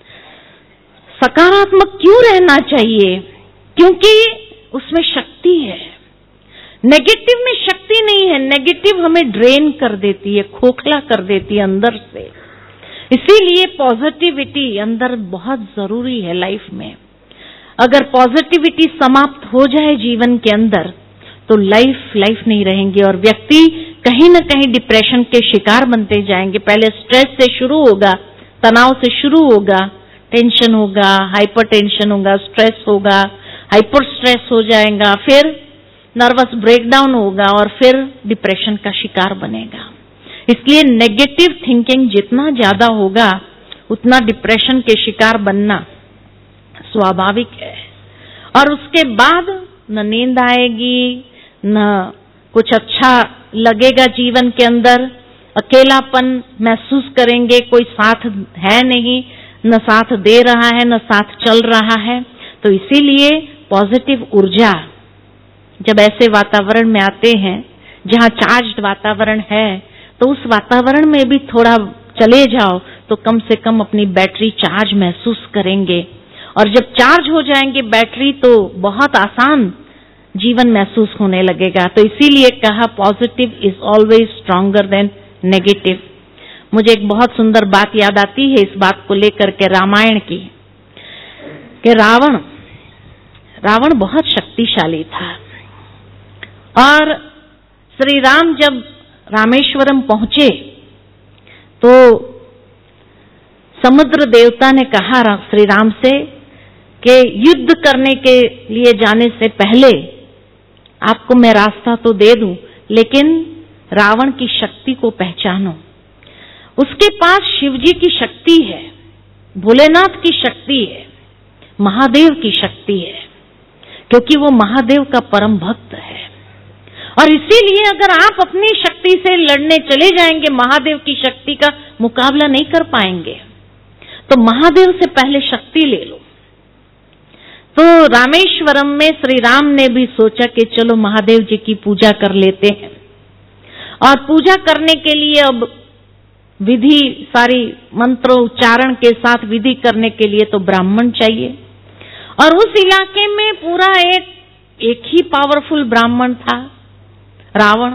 सकारात्मक क्यों रहना चाहिए? क्योंकि उसमें शक्ति है। नेगेटिव में शक्ति नहीं है। नेगेटिव हमें ड्रेन कर देती है, खोखला कर देती है अंदर से। इसीलिए पॉजिटिविटी अंदर बहुत जरूरी है लाइफ में। अगर पॉजिटिविटी समाप्त हो जाए जीवन के अंदर तो लाइफ नहीं रहेंगी, और व्यक्ति कहीं न कहीं डिप्रेशन के शिकार बनते जाएंगे। पहले स्ट्रेस से शुरू होगा, तनाव से शुरू होगा, टेंशन होगा, हाइपर टेंशन होगा, स्ट्रेस होगा, हाइपर स्ट्रेस हो जाएगा, फिर नर्वस ब्रेकडाउन होगा, और फिर डिप्रेशन का शिकार बनेगा। इसलिए नेगेटिव थिंकिंग जितना ज्यादा होगा उतना डिप्रेशन के शिकार बनना स्वाभाविक है। और उसके बाद न नींद आएगी, न कुछ अच्छा लगेगा जीवन के अंदर, अकेलापन महसूस करेंगे, कोई साथ है नहीं, न साथ दे रहा है, न साथ चल रहा है। तो इसीलिए पॉजिटिव ऊर्जा जब ऐसे वातावरण में आते हैं जहाँ चार्ज्ड वातावरण है, तो उस वातावरण में भी थोड़ा चले जाओ तो कम से कम अपनी बैटरी चार्ज महसूस करेंगे। और जब चार्ज हो जाएंगे बैटरी तो बहुत आसान जीवन महसूस होने लगेगा। तो इसीलिए कहा, positive is always stronger than negative. मुझे एक बहुत सुंदर बात याद आती है इस बात को लेकर के, रामायण की, कि रावण बहुत शक्तिशाली था। और श्री राम जब रामेश्वरम पहुंचे तो समुद्र देवता ने कहा श्री राम से कि युद्ध करने के लिए जाने से पहले आपको मैं रास्ता तो दे दूं, लेकिन रावण की शक्ति को पहचानो। उसके पास शिवजी की शक्ति है, भोलेनाथ की शक्ति है, महादेव की शक्ति है, क्योंकि वो महादेव का परम भक्त है। और इसीलिए अगर आप अपनी शक्ति से लड़ने चले जाएंगे, महादेव की शक्ति का मुकाबला नहीं कर पाएंगे। तो महादेव से पहले शक्ति ले लो। तो रामेश्वरम में श्री राम ने भी सोचा कि चलो महादेव जी की पूजा कर लेते हैं। और पूजा करने के लिए अब विधि, सारी मंत्र उच्चारण के साथ विधि करने के लिए तो ब्राह्मण चाहिए। और उस इलाके में पूरा एक ही पावरफुल ब्राह्मण था, रावण।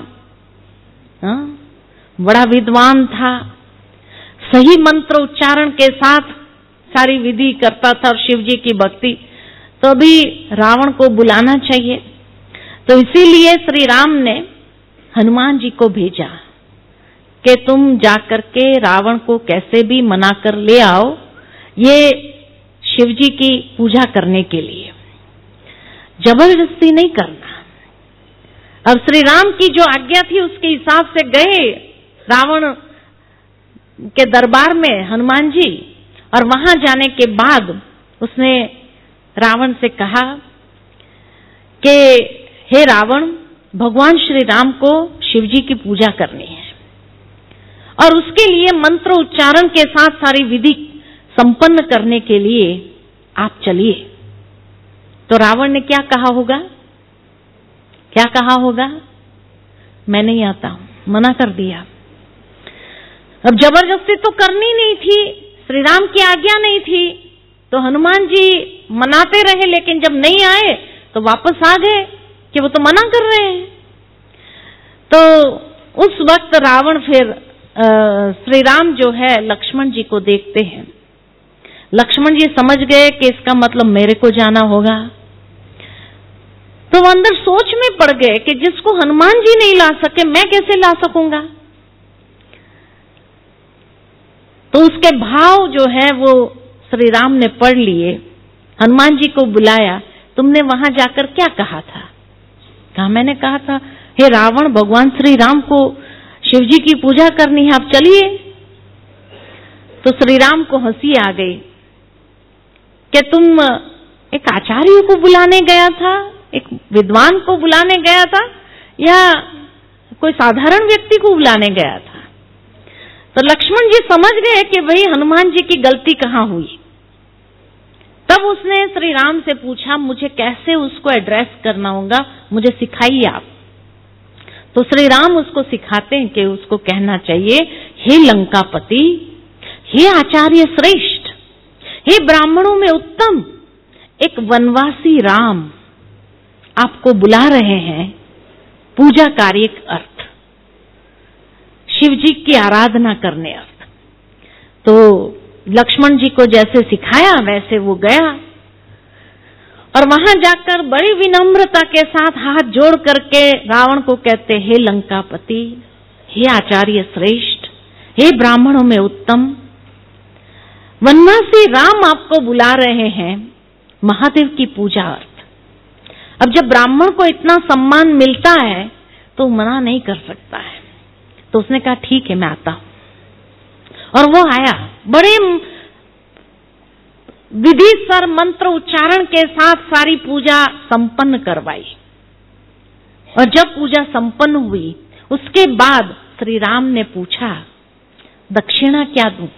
बड़ा विद्वान था, सही मंत्र उच्चारण के साथ सारी विधि करता था और शिव जी की भक्ति। तो अभी रावण को बुलाना चाहिए। तो इसीलिए श्री राम ने हनुमान जी को भेजा कि तुम जाकर के रावण को कैसे भी मना कर ले आओ, ये शिव जी की पूजा करने के लिए, जबरदस्ती नहीं करना। अब श्री राम की जो आज्ञा थी उसके हिसाब से गए रावण के दरबार में हनुमान जी। और वहां जाने के बाद उसने रावण से कहा कि हे रावण, भगवान श्री राम को शिवजी की पूजा करनी है और उसके लिए मंत्र उच्चारण के साथ सारी विधि संपन्न करने के लिए आप चलिए। तो रावण ने क्या कहा होगा? क्या कहा होगा? मैं नहीं आता हूं, मना कर दिया। अब जबरदस्ती तो करनी नहीं थी, श्री राम की आज्ञा नहीं थी, तो हनुमान जी मनाते रहे, लेकिन जब नहीं आए तो वापस आ गए कि वो तो मना कर रहे हैं। तो उस वक्त रावण फिर श्री राम जो है लक्ष्मण जी को देखते हैं। लक्ष्मण जी समझ गए कि इसका मतलब मेरे को जाना होगा। तो वो अंदर सोच में पड़ गए कि जिसको हनुमान जी नहीं ला सके मैं कैसे ला सकूंगा। तो उसके भाव जो है वो श्री राम ने पढ़ लिए। हनुमान जी को बुलाया, तुमने वहां जाकर क्या कहा था? कहा, मैंने कहा था हे रावण, भगवान श्री राम को शिव जी की पूजा करनी है, आप चलिए। तो श्री राम को हंसी आ गई कि तुम एक आचार्य को बुलाने गया था, एक विद्वान को बुलाने गया था, या कोई साधारण व्यक्ति को बुलाने गया था? तो लक्ष्मण जी समझ गए कि भाई हनुमान जी की गलती कहाँ हुई। तब उसने श्री राम से पूछा, मुझे कैसे उसको एड्रेस करना होगा, मुझे सिखाइए आप। तो श्री राम उसको सिखाते हैं कि उसको कहना चाहिए, हे लंकापति, हे आचार्य श्रेष्ठ, हे ब्राह्मणों में उत्तम, एक वनवासी राम आपको बुला रहे हैं पूजा कार्य अर्थ, शिव जी की आराधना करने अर्थ। तो लक्ष्मण जी को जैसे सिखाया वैसे वो गया और वहां जाकर बड़ी विनम्रता के साथ हाथ जोड़ करके रावण को कहते, हे लंकापति, हे आचार्य श्रेष्ठ, हे ब्राह्मणों में उत्तम, वनवासी राम आपको बुला रहे हैं महादेव की पूजा अर्थ। अब जब ब्राह्मण को इतना सम्मान मिलता है तो मना नहीं कर सकता है। तो उसने कहा, ठीक है, मैं आता हूं। और वो आया, बड़े विधि सर मंत्र उच्चारण के साथ सारी पूजा संपन्न करवाई। और जब पूजा संपन्न हुई उसके बाद श्री राम ने पूछा, दक्षिणा क्या दूं?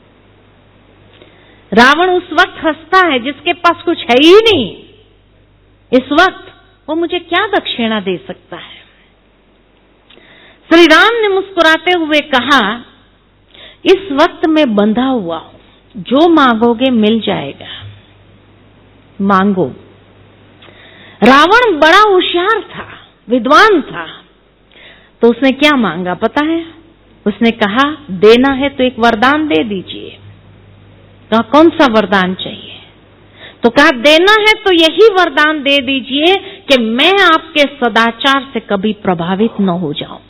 रावण उस वक्त हंसता है जिसके पास कुछ है ही नहीं। इस वक्त वो मुझे क्या दक्षिणा दे सकता है? श्री राम ने मुस्कुराते हुए कहा, इस वक्त मैं बंधा हुआ हूं, जो मांगोगे मिल जाएगा, मांगो। रावण बड़ा होशियार था, विद्वान था, तो उसने क्या मांगा पता है? उसने कहा, देना है तो एक वरदान दे दीजिए। कहा, कौन सा वरदान चाहिए? तो कहा, देना है तो यही वरदान दे दीजिए कि मैं आपके सदाचार से कभी प्रभावित न हो जाऊं।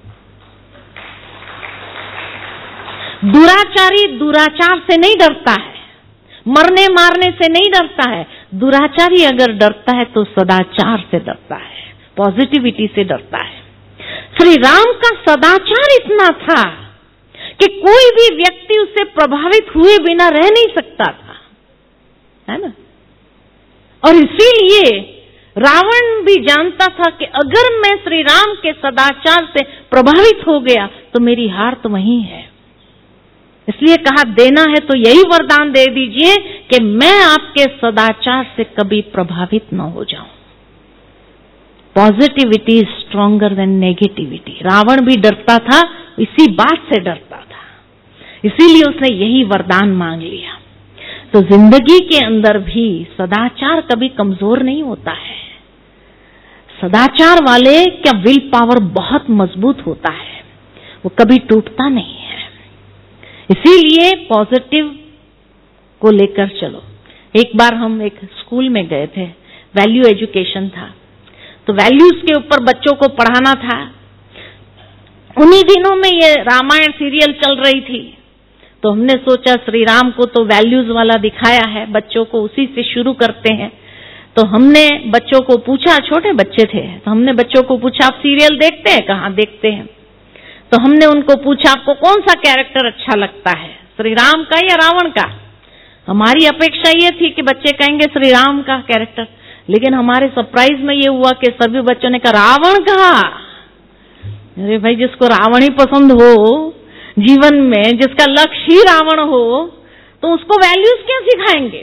दुराचारी दुराचार से नहीं डरता है, मरने मारने से नहीं डरता है। दुराचारी अगर डरता है तो सदाचार से डरता है, पॉजिटिविटी से डरता है। श्री राम का सदाचार इतना था कि कोई भी व्यक्ति उससे प्रभावित हुए बिना रह नहीं सकता था, है ना? और इसीलिए रावण भी जानता था कि अगर मैं श्री राम के सदाचार से प्रभावित हो गया तो मेरी हार तो वहीं है। इसलिए कहा, देना है तो यही वरदान दे दीजिए कि मैं आपके सदाचार से कभी प्रभावित न हो जाऊं। Positivity is stronger than negativity. Ravan भी डरता था, इसी बात से डरता था, इसीलिए उसने यही वरदान मांग लिया। तो जिंदगी के अंदर भी सदाचार कभी कमजोर नहीं होता है। सदाचार वाले का विल पावर बहुत मजबूत होता है, वो कभी टूटता नहीं है। इसीलिए पॉजिटिव को लेकर चलो। एक बार हम एक स्कूल में गए थे, वैल्यू एजुकेशन था, तो वैल्यूज के ऊपर बच्चों को पढ़ाना था। उन्हीं दिनों में ये रामायण सीरियल चल रही थी, तो हमने सोचा श्री राम को तो वैल्यूज वाला दिखाया है, बच्चों को उसी से शुरू करते हैं। तो हमने बच्चों को पूछा, छोटे बच्चे थे, तो हमने बच्चों को पूछा, आप सीरियल देखते हैं? कहाँ देखते हैं। तो हमने उनको पूछा, आपको कौन सा कैरेक्टर अच्छा लगता है, श्री राम का या रावण का? हमारी अपेक्षा ये थी कि बच्चे कहेंगे श्री राम का कैरेक्टर, लेकिन हमारे सरप्राइज में ये हुआ कि सभी बच्चों ने कहा रावण का। अरे भाई, जिसको रावण ही पसंद हो जीवन में, जिसका लक्ष्य ही रावण हो, तो उसको वैल्यूज क्या सिखाएंगे?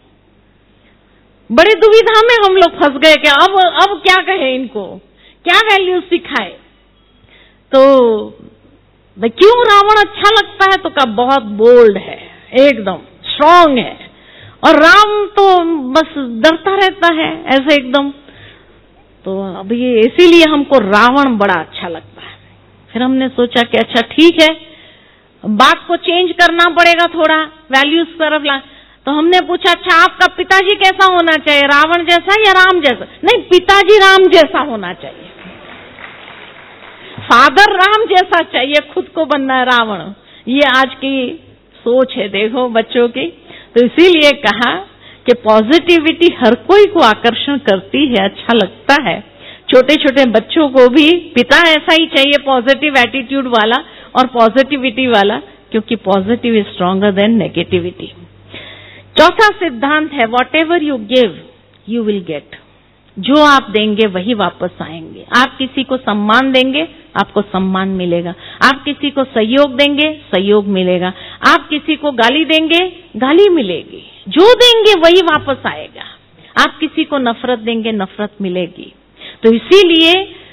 बड़ी दुविधा में हम लोग फंस गए कि अब क्या कहे इनको, क्या वैल्यूज सिखाए। तो भाई क्यों रावण अच्छा लगता है? तो कहा बहुत बोल्ड है, एकदम स्ट्रांग है, और राम तो बस डरता रहता है ऐसे एकदम। तो अब ये इसीलिए हमको रावण बड़ा अच्छा लगता है। फिर हमने सोचा कि अच्छा ठीक है, बात को चेंज करना पड़ेगा थोड़ा, वैल्यूज तरफ ला। तो हमने पूछा, अच्छा आपका पिताजी कैसा होना चाहिए, रावण जैसा या राम जैसा? नहीं, पिताजी राम जैसा होना चाहिए, फादर राम जैसा चाहिए, खुद को बनना है रावण। ये आज की सोच है देखो बच्चों की। तो इसीलिए कहा कि पॉजिटिविटी हर कोई को आकर्षण करती है, अच्छा लगता है। छोटे छोटे बच्चों को भी पिता ऐसा ही चाहिए, पॉजिटिव एटीट्यूड वाला और पॉजिटिविटी वाला, क्योंकि positive is stronger than negativity. चौथा सिद्धांत है whatever you give you will get. जो आप देंगे वही वापस आएंगे। आप किसी को सम्मान देंगे, आपको सम्मान मिलेगा। आप किसी को सहयोग देंगे, सहयोग मिलेगा। आप किसी को गाली देंगे, गाली मिलेगी। जो देंगे वही वापस आएगा। आप किसी को नफरत देंगे, नफरत मिलेगी। तो इसीलिए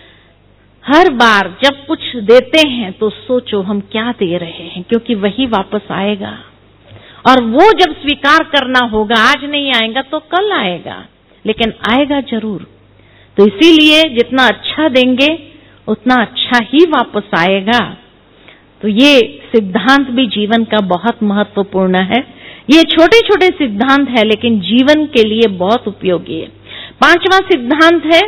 हर बार जब कुछ देते हैं तो सोचो हम क्या दे रहे हैं, क्योंकि वही वापस आएगा। और वो जब स्वीकार करना होगा, आज नहीं आएगा तो कल आएगा, लेकिन आएगा जरूर। तो इसीलिए जितना अच्छा देंगे उतना अच्छा ही वापस आएगा। तो ये सिद्धांत भी जीवन का बहुत महत्वपूर्ण है। ये छोटे छोटे सिद्धांत है लेकिन जीवन के लिए बहुत उपयोगी है। पांचवा सिद्धांत है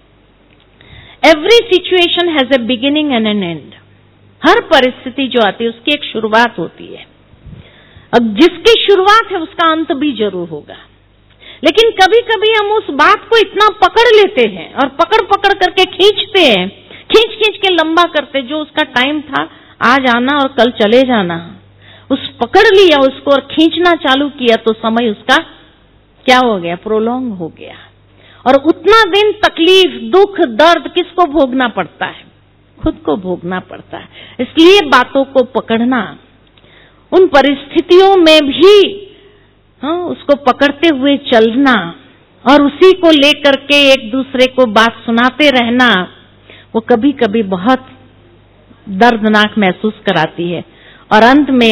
every situation has a beginning and an end. हर परिस्थिति जो आती है उसकी एक शुरुआत होती है। अब जिसकी शुरुआत है उसका अंत भी जरूर होगा। लेकिन कभी कभी हम उस बात को इतना पकड़ लेते हैं और पकड़ पकड़ करके खींचते हैं, खींच खींच के लंबा करते, जो उसका टाइम था आज आना और कल चले जाना, उस पकड़ लिया उसको और खींचना चालू किया तो समय उसका क्या हो गया, प्रोलॉन्ग हो गया। और उतना दिन तकलीफ, दुख, दर्द किसको भोगना पड़ता है? खुद को भोगना पड़ता है। इसलिए बातों को पकड़ना, उन परिस्थितियों में भी उसको पकड़ते हुए चलना और उसी को लेकर के एक दूसरे को बात सुनाते रहना, वो कभी कभी बहुत दर्दनाक महसूस कराती है। और अंत में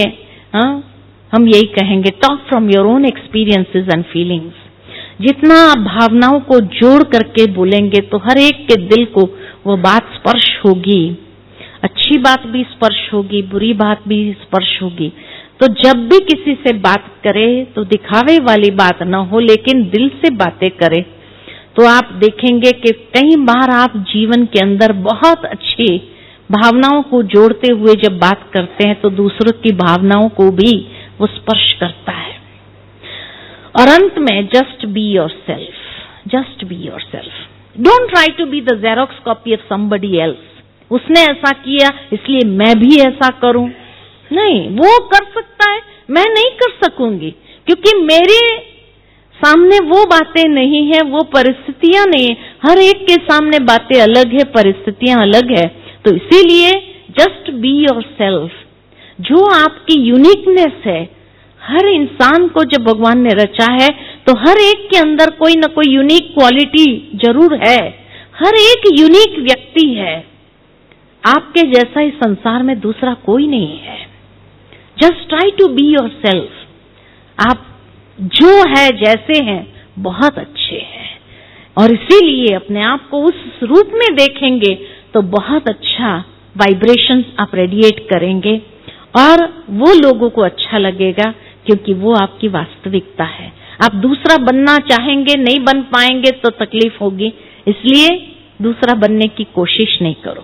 हम यही कहेंगे talk from your own experiences and feelings. जितना आप भावनाओं को जोड़ करके बोलेंगे तो हर एक के दिल को वो बात स्पर्श होगी। अच्छी बात भी स्पर्श होगी, बुरी बात भी स्पर्श होगी। तो जब भी किसी से बात करे तो दिखावे वाली बात ना हो, लेकिन दिल से बातें करे। तो आप देखेंगे कि कई बार आप जीवन के अंदर बहुत अच्छी भावनाओं को जोड़ते हुए जब बात करते हैं तो दूसरों की भावनाओं को भी वो स्पर्श करता है। और अंत में just be yourself, just be yourself. Don't try to be the Xerox copy of somebody else. उसने ऐसा किया इसलिए मैं भी ऐसा करूं, नहीं, वो कर सकता है, मैं नहीं कर सकूंगी, क्योंकि मेरे सामने वो बातें नहीं है, वो परिस्थितियां नहीं है। हर एक के सामने बातें अलग है, परिस्थितियां अलग है। तो इसीलिए जस्ट बी योरसेल्फ। जो आपकी यूनिकनेस है, हर इंसान को जब भगवान ने रचा है तो हर एक के अंदर कोई ना कोई यूनिक क्वालिटी जरूर है। हर एक यूनिक व्यक्ति है। आपके जैसा इस संसार में दूसरा कोई नहीं है। Just try to be yourself. आप जो है, जैसे हैं, बहुत अच्छे हैं। और इसीलिए अपने आप को उस रूप में देखेंगे तो बहुत अच्छा वाइब्रेशंस आप रेडिएट करेंगे और वो लोगों को अच्छा लगेगा, क्योंकि वो आपकी वास्तविकता है। आप दूसरा बनना चाहेंगे, नहीं बन पाएंगे तो तकलीफ होगी, इसलिए दूसरा बनने की कोशिश नहीं करो।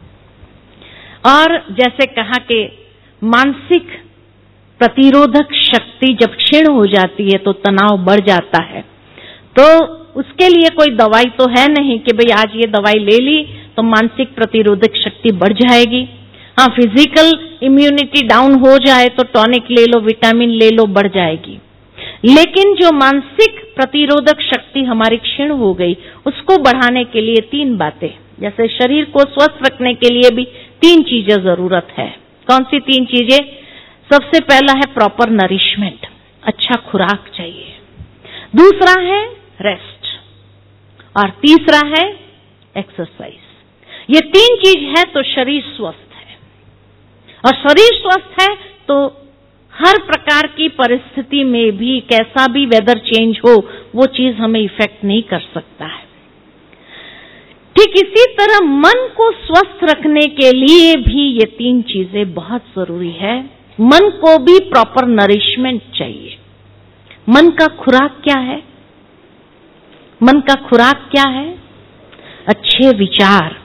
और जैसे कहा कि मानसिक प्रतिरोधक शक्ति जब क्षीण हो जाती है तो तनाव बढ़ जाता है। तो उसके लिए कोई दवाई तो है नहीं कि भाई आज ये दवाई ले ली तो मानसिक प्रतिरोधक शक्ति बढ़ जाएगी। हाँ, फिजिकल इम्यूनिटी डाउन हो जाए तो टॉनिक ले लो, विटामिन ले लो, बढ़ जाएगी। लेकिन जो मानसिक प्रतिरोधक शक्ति हमारी क्षीण हो गई, उसको बढ़ाने के लिए 3 बातें, जैसे शरीर को स्वस्थ रखने के लिए भी 3 चीजें जरूरत है। कौन सी 3 चीजें? सबसे पहला है प्रॉपर नरिशमेंट, अच्छा खुराक चाहिए। दूसरा है रेस्ट और तीसरा है एक्सरसाइज। ये 3 चीज है तो शरीर स्वस्थ है। और शरीर स्वस्थ है तो हर प्रकार की परिस्थिति में भी, कैसा भी वेदर चेंज हो, वो चीज हमें इफेक्ट नहीं कर सकता है। ठीक इसी तरह मन को स्वस्थ रखने के लिए भी ये 3 चीजें बहुत जरूरी है। मन को भी प्रॉपर नरिशमेंट चाहिए। मन का खुराक क्या है? मन का खुराक क्या है? अच्छे विचार,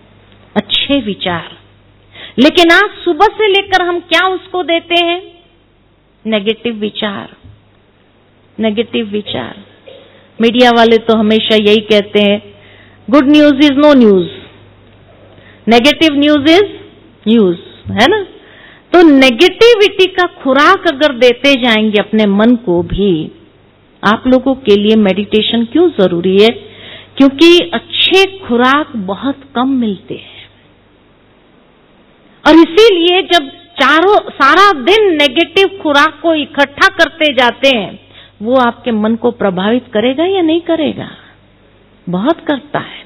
अच्छे विचार। लेकिन आज सुबह से लेकर हम क्या उसको देते हैं? नेगेटिव विचार, नेगेटिव विचार। मीडिया वाले तो हमेशा यही कहते हैं, good news is no news, negative news is news, है ना। तो नेगेटिविटी का खुराक अगर देते जाएंगे अपने मन को भी, आप लोगों के लिए मेडिटेशन क्यों जरूरी है? क्योंकि अच्छे खुराक बहुत कम मिलते हैं, और इसीलिए जब सारा दिन नेगेटिव खुराक को इकट्ठा करते जाते हैं, वो आपके मन को प्रभावित करेगा या नहीं करेगा? बहुत करता है।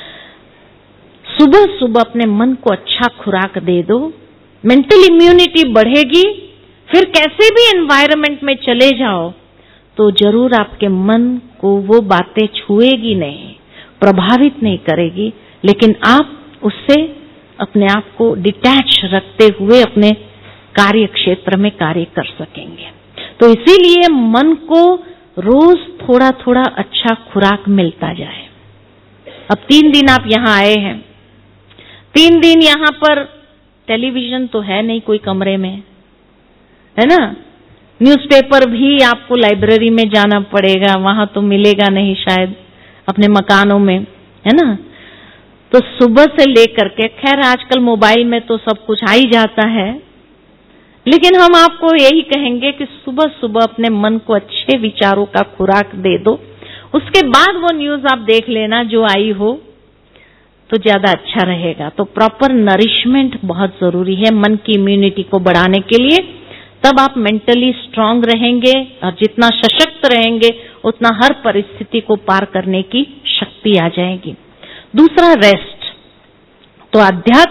सुबह सुबह अपने मन को अच्छा खुराक दे दो, मेंटल इम्यूनिटी बढ़ेगी। फिर कैसे भी एनवायरनमेंट में चले जाओ तो जरूर आपके मन को वो बातें छुएगी नहीं, प्रभावित नहीं करेगी, लेकिन आप उससे अपने आप को डिटैच रखते हुए अपने कार्य क्षेत्र में कार्य कर सकेंगे। तो इसीलिए मन को रोज थोड़ा थोड़ा अच्छा खुराक मिलता जाए। अब 3 दिन आप यहाँ आए हैं, 3 दिन यहाँ पर टेलीविजन तो है नहीं कोई कमरे में, है ना। न्यूज़पेपर भी आपको लाइब्रेरी में जाना पड़ेगा, वहां तो मिलेगा नहीं शायद अपने मकानों में, है ना। तो सुबह से लेकर के, खैर आजकल मोबाइल में तो सब कुछ आ ही जाता है, लेकिन हम आपको यही कहेंगे कि सुबह सुबह अपने मन को अच्छे विचारों का खुराक दे दो। उसके बाद वो न्यूज आप देख लेना जो आई हो, तो ज्यादा अच्छा रहेगा। तो प्रॉपर नरिशमेंट बहुत जरूरी है मन की इम्यूनिटी को बढ़ाने के लिए। तब आप मेंटली स्ट्रांग रहेंगे, और जितना सशक्त रहेंगे उतना हर परिस्थिति को पार करने की शक्ति आ जाएगी। दूसरा, रेस्ट। तो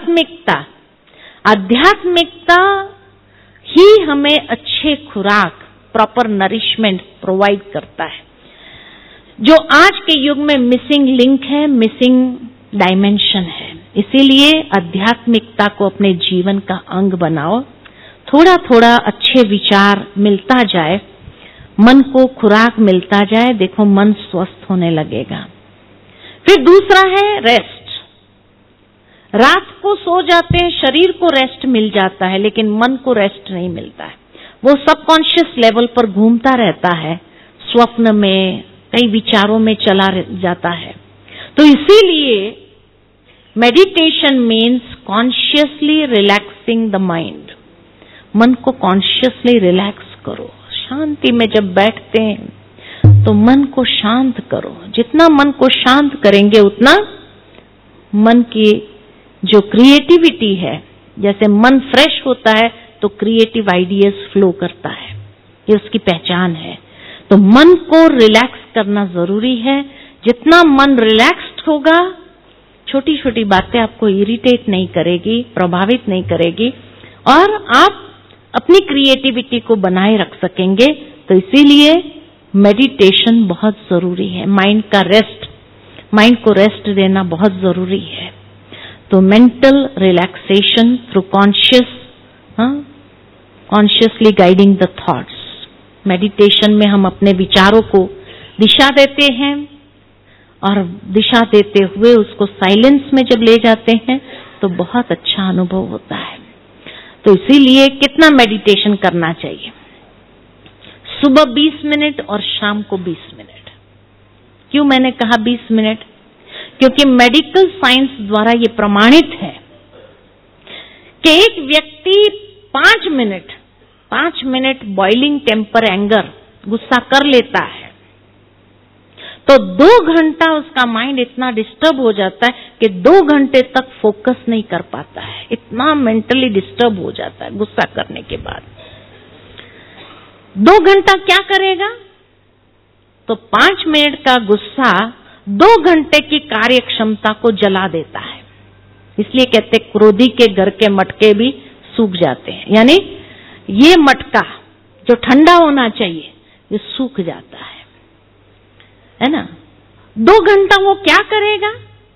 आध्यात्मिकता ही हमें अच्छे खुराक, प्रॉपर नरिशमेंट प्रोवाइड करता है, जो आज के युग में मिसिंग लिंक है, मिसिंग डायमेंशन है। इसीलिए आध्यात्मिकता को अपने जीवन का अंग बनाओ। थोड़ा थोड़ा अच्छे विचार मिलता जाए, मन को खुराक मिलता जाए, देखो मन स्वस्थ होने लगेगा। फिर दूसरा है रेस्ट। रात को सो जाते हैं, शरीर को रेस्ट मिल जाता है, लेकिन मन को रेस्ट नहीं मिलता है। वो सबकॉन्शियस लेवल पर घूमता रहता है, स्वप्न में, कई विचारों में चला जाता है। तो इसीलिए meditation means consciously relaxing the mind. मन को कॉन्शियसली रिलैक्स करो। शांति में जब बैठते हैं तो मन को शांत करो। जितना मन को शांत करेंगे उतना मन की जो क्रिएटिविटी है, जैसे मन फ्रेश होता है तो क्रिएटिव आइडियाज फ्लो करता है, ये उसकी पहचान है। तो मन को रिलैक्स करना जरूरी है। जितना मन रिलैक्स्ड होगा, छोटी छोटी बातें आपको इरिटेट नहीं करेगी, प्रभावित नहीं करेगी, और आप अपनी क्रिएटिविटी को बनाए रख सकेंगे। तो इसीलिए मेडिटेशन बहुत जरूरी है। माइंड को रेस्ट देना बहुत जरूरी है। तो mental relaxation through consciously guiding the thoughts. Meditation में हम अपने विचारों को दिशा देते हैं, और दिशा देते हुए उसको साइलेंस में जब ले जाते हैं तो बहुत अच्छा अनुभव होता है। तो इसीलिए कितना मेडिटेशन करना चाहिए? सुबह 20 मिनट और शाम को 20 मिनट। क्यों मैंने कहा 20 मिनट? क्योंकि मेडिकल साइंस द्वारा ये प्रमाणित है कि एक व्यक्ति 5 मिनट बॉइलिंग टेम्पर एंगर, गुस्सा कर लेता है, तो 2 घंटा उसका माइंड इतना डिस्टर्ब हो जाता है कि 2 घंटे तक फोकस नहीं कर पाता है। इतना मेंटली डिस्टर्ब हो जाता है गुस्सा करने के बाद। 2 घंटा क्या करेगा? तो 5 मिनट का गुस्सा 2 घंटे की कार्य क्षमता को जला देता है। इसलिए कहते क्रोधी के घर के मटके भी सूख जाते हैं। यानी ये मटका जो ठंडा होना चाहिए, ये सूख जाता है ना। 2 घंटा वो क्या करेगा?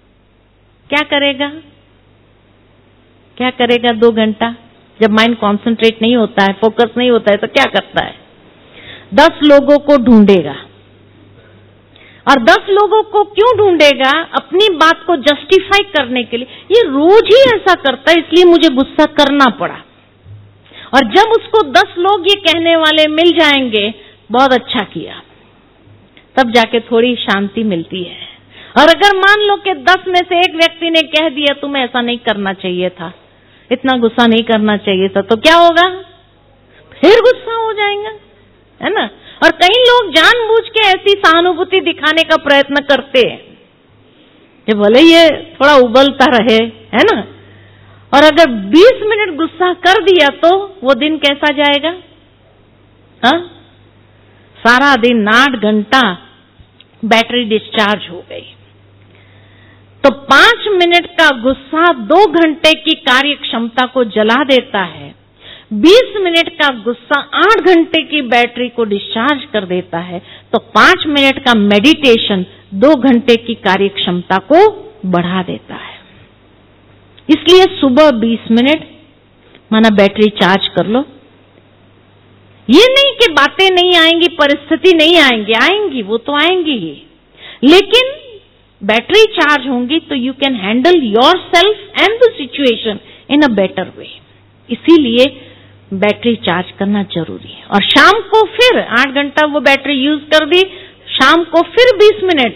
2 घंटा जब माइंड कॉन्सेंट्रेट नहीं होता है, फोकस नहीं होता है, तो क्या करता है? 10 लोगों को ढूंढेगा। और 10 लोगों को क्यों ढूंढेगा? अपनी बात को जस्टिफाई करने के लिए। ये रोज ही ऐसा करता है, इसलिए मुझे गुस्सा करना पड़ा। और जब उसको 10 लोग ये कहने वाले मिल जाएंगे, बहुत अच्छा किया, तब जाके थोड़ी शांति मिलती है। और अगर मान लो कि 10 में से एक व्यक्ति ने कह दिया तुम्हें ऐसा नहीं करना चाहिए था, इतना गुस्सा नहीं करना चाहिए था, तो क्या होगा? फिर गुस्सा हो जाएगा, है ना। और कई लोग जानबूझ के ऐसी सहानुभूति दिखाने का प्रयत्न करते हैं कि भले ये थोड़ा उबलता रहे, है ना। और अगर 20 मिनट गुस्सा कर दिया तो वो दिन कैसा जाएगा? हाँ, सारा दिन 8 घंटा बैटरी डिस्चार्ज हो गई। तो 5 मिनट का गुस्सा 2 घंटे की कार्य क्षमता को जला देता है। 20 मिनट का गुस्सा 8 घंटे की बैटरी को डिस्चार्ज कर देता है। तो 5 मिनट का मेडिटेशन 2 घंटे की कार्य क्षमता को बढ़ा देता है। इसलिए सुबह 20 मिनट माना बैटरी चार्ज कर लो। ये नहीं कि बातें नहीं आएंगी, परिस्थिति नहीं आएंगी, आएंगी, वो तो आएंगी ही, लेकिन बैटरी चार्ज होंगी तो you can handle yourself and the situation in a better way. इसीलिए बैटरी चार्ज करना जरूरी है। और शाम को फिर 8 घंटा वो बैटरी यूज कर दी, शाम को फिर 20 मिनट,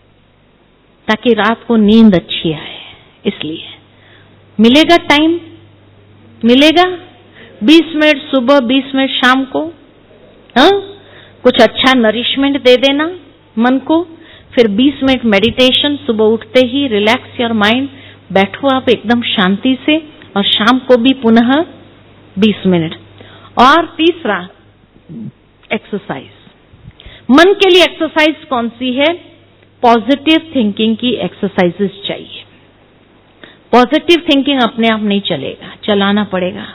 ताकि रात को नींद अच्छी आए। इसलिए मिलेगा टाइम, मिलेगा 20 मिनट सुबह, 20 मिनट शाम को, हाँ, कुछ अच्छा नरिशमेंट दे देना मन को। फिर 20 मिनट मेडिटेशन, सुबह उठते ही रिलैक्स योर माइंड, बैठो आप एकदम शांति से, और शाम को भी पुनः 20 मिनट। और तीसरा एक्सरसाइज। मन के लिए एक्सरसाइज कौन सी है? पॉजिटिव थिंकिंग की एक्सरसाइजेस चाहिए। पॉजिटिव थिंकिंग अपने आप नहीं चलेगा, चलाना पड़ेगा।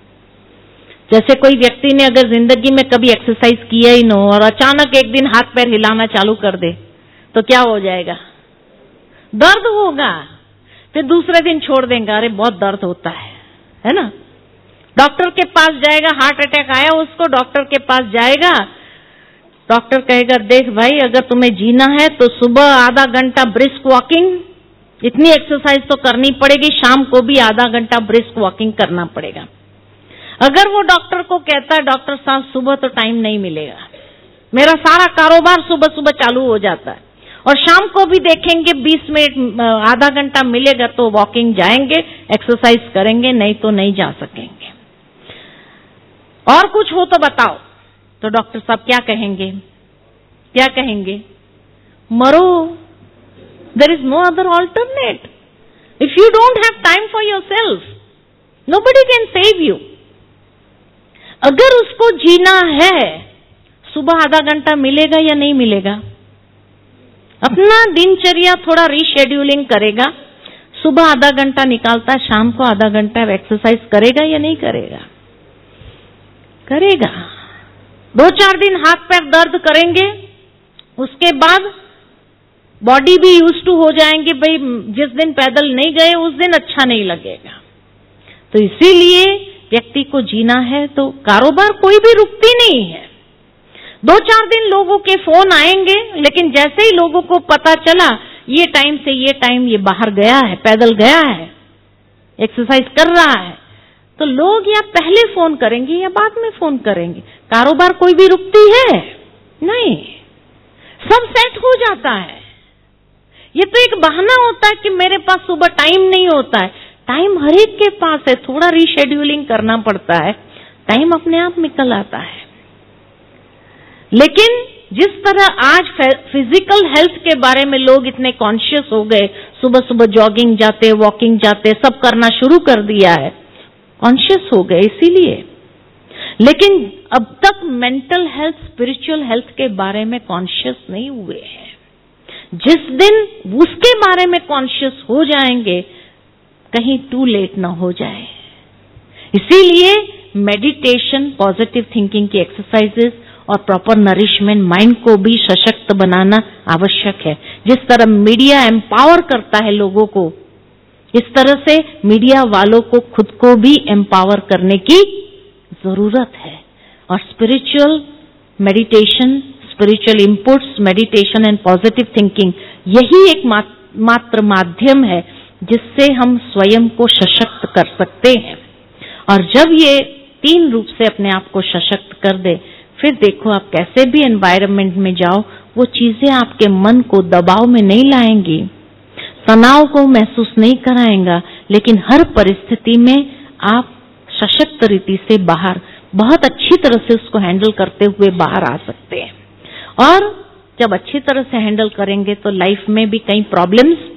जैसे कोई व्यक्ति ने अगर जिंदगी में कभी एक्सरसाइज किया ही न हो और अचानक एक दिन हाथ पैर हिलाना चालू कर दे, तो क्या हो जाएगा? दर्द होगा। फिर दूसरे दिन छोड़ देंगे, अरे बहुत दर्द होता है ना। डॉक्टर के पास जाएगा, हार्ट अटैक आया उसको, डॉक्टर के पास जाएगा, डॉक्टर कहेगा देख भाई, अगर तुम्हें जीना है तो सुबह आधा घंटा ब्रिस्क वॉकिंग, इतनी एक्सरसाइज तो करनी पड़ेगी, शाम को भी आधा घंटा ब्रिस्क वॉकिंग करना पड़ेगा। अगर वो डॉक्टर को कहता है डॉक्टर साहब सुबह तो टाइम नहीं मिलेगा, मेरा सारा कारोबार सुबह सुबह चालू हो जाता है, और शाम को भी देखेंगे 20 मिनट आधा घंटा मिलेगा तो वॉकिंग जाएंगे, एक्सरसाइज करेंगे, नहीं तो नहीं जा सकेंगे। और कुछ हो तो बताओ, तो डॉक्टर साहब क्या कहेंगे? क्या कहेंगे? मरो, there is no other alternate. If you don't have time for yourself, nobody can save you. अगर उसको जीना है, सुबह आधा घंटा मिलेगा या नहीं मिलेगा? अपना दिनचर्या थोड़ा रीशेड्यूलिंग करेगा, सुबह आधा घंटा निकालता, शाम को आधा घंटा एक्सरसाइज करेगा या नहीं करेगा? करेगा। 2-4 दिन हाथ पैर दर्द करेंगे, उसके बाद बॉडी भी यूज टू हो जाएंगे। भाई जिस दिन पैदल नहीं गए उस दिन अच्छा नहीं लगेगा। तो इसीलिए व्यक्ति को जीना है तो कारोबार कोई भी रुकती नहीं है। 2-4 दिन लोगों के फोन आएंगे, लेकिन जैसे ही लोगों को पता चला ये टाइम से ये टाइम ये बाहर गया है, पैदल गया है, एक्सरसाइज कर रहा है, तो लोग या पहले फोन करेंगे या बाद में फोन करेंगे। कारोबार कोई भी रुकती है नहीं, सब सेट हो जाता है। ये तो एक बहाना होता है कि मेरे पास सुबह टाइम नहीं होता है। टाइम हर एक के पास है, थोड़ा रीशेड्यूलिंग करना पड़ता है, टाइम अपने आप निकल आता है। लेकिन जिस तरह आज फिजिकल हेल्थ के बारे में लोग इतने कॉन्शियस हो गए, सुबह सुबह जॉगिंग जाते, वॉकिंग जाते, सब करना शुरू कर दिया है, कॉन्शियस हो गए इसीलिए। लेकिन अब तक मेंटल हेल्थ, स्पिरिचुअल हेल्थ के बारे में कॉन्शियस नहीं हुए हैं। जिस दिन उसके बारे में कॉन्शियस हो जाएंगे, कहीं टू लेट ना हो जाए। इसीलिए मेडिटेशन, पॉजिटिव थिंकिंग की एक्सरसाइजेस और प्रॉपर नरिशमेंट, माइंड को भी सशक्त बनाना आवश्यक है। जिस तरह मीडिया एम्पावर करता है लोगों को, इस तरह से मीडिया वालों को खुद को भी एम्पावर करने की जरूरत है। और spiritual meditation, spiritual inputs, meditation and positive thinking, यही एक मात्र माध्यम है जिससे हम स्वयं को सशक्त कर सकते हैं। और जब ये तीन रूप से अपने आप को सशक्त कर दे, फिर देखो आप कैसे भी एनवायरनमेंट में जाओ, वो चीजें आपके मन को दबाव में नहीं लाएंगी, तनाव को महसूस नहीं कराएंगा, लेकिन हर परिस्थिति में आप सशक्त रीति से बाहर बहुत अच्छी तरह से उसको हैंडल करते हुए बाहर आ सकते हैं। और जब अच्छी तरह से हैंडल करेंगे तो लाइफ में भी कई प्रॉब्लम्स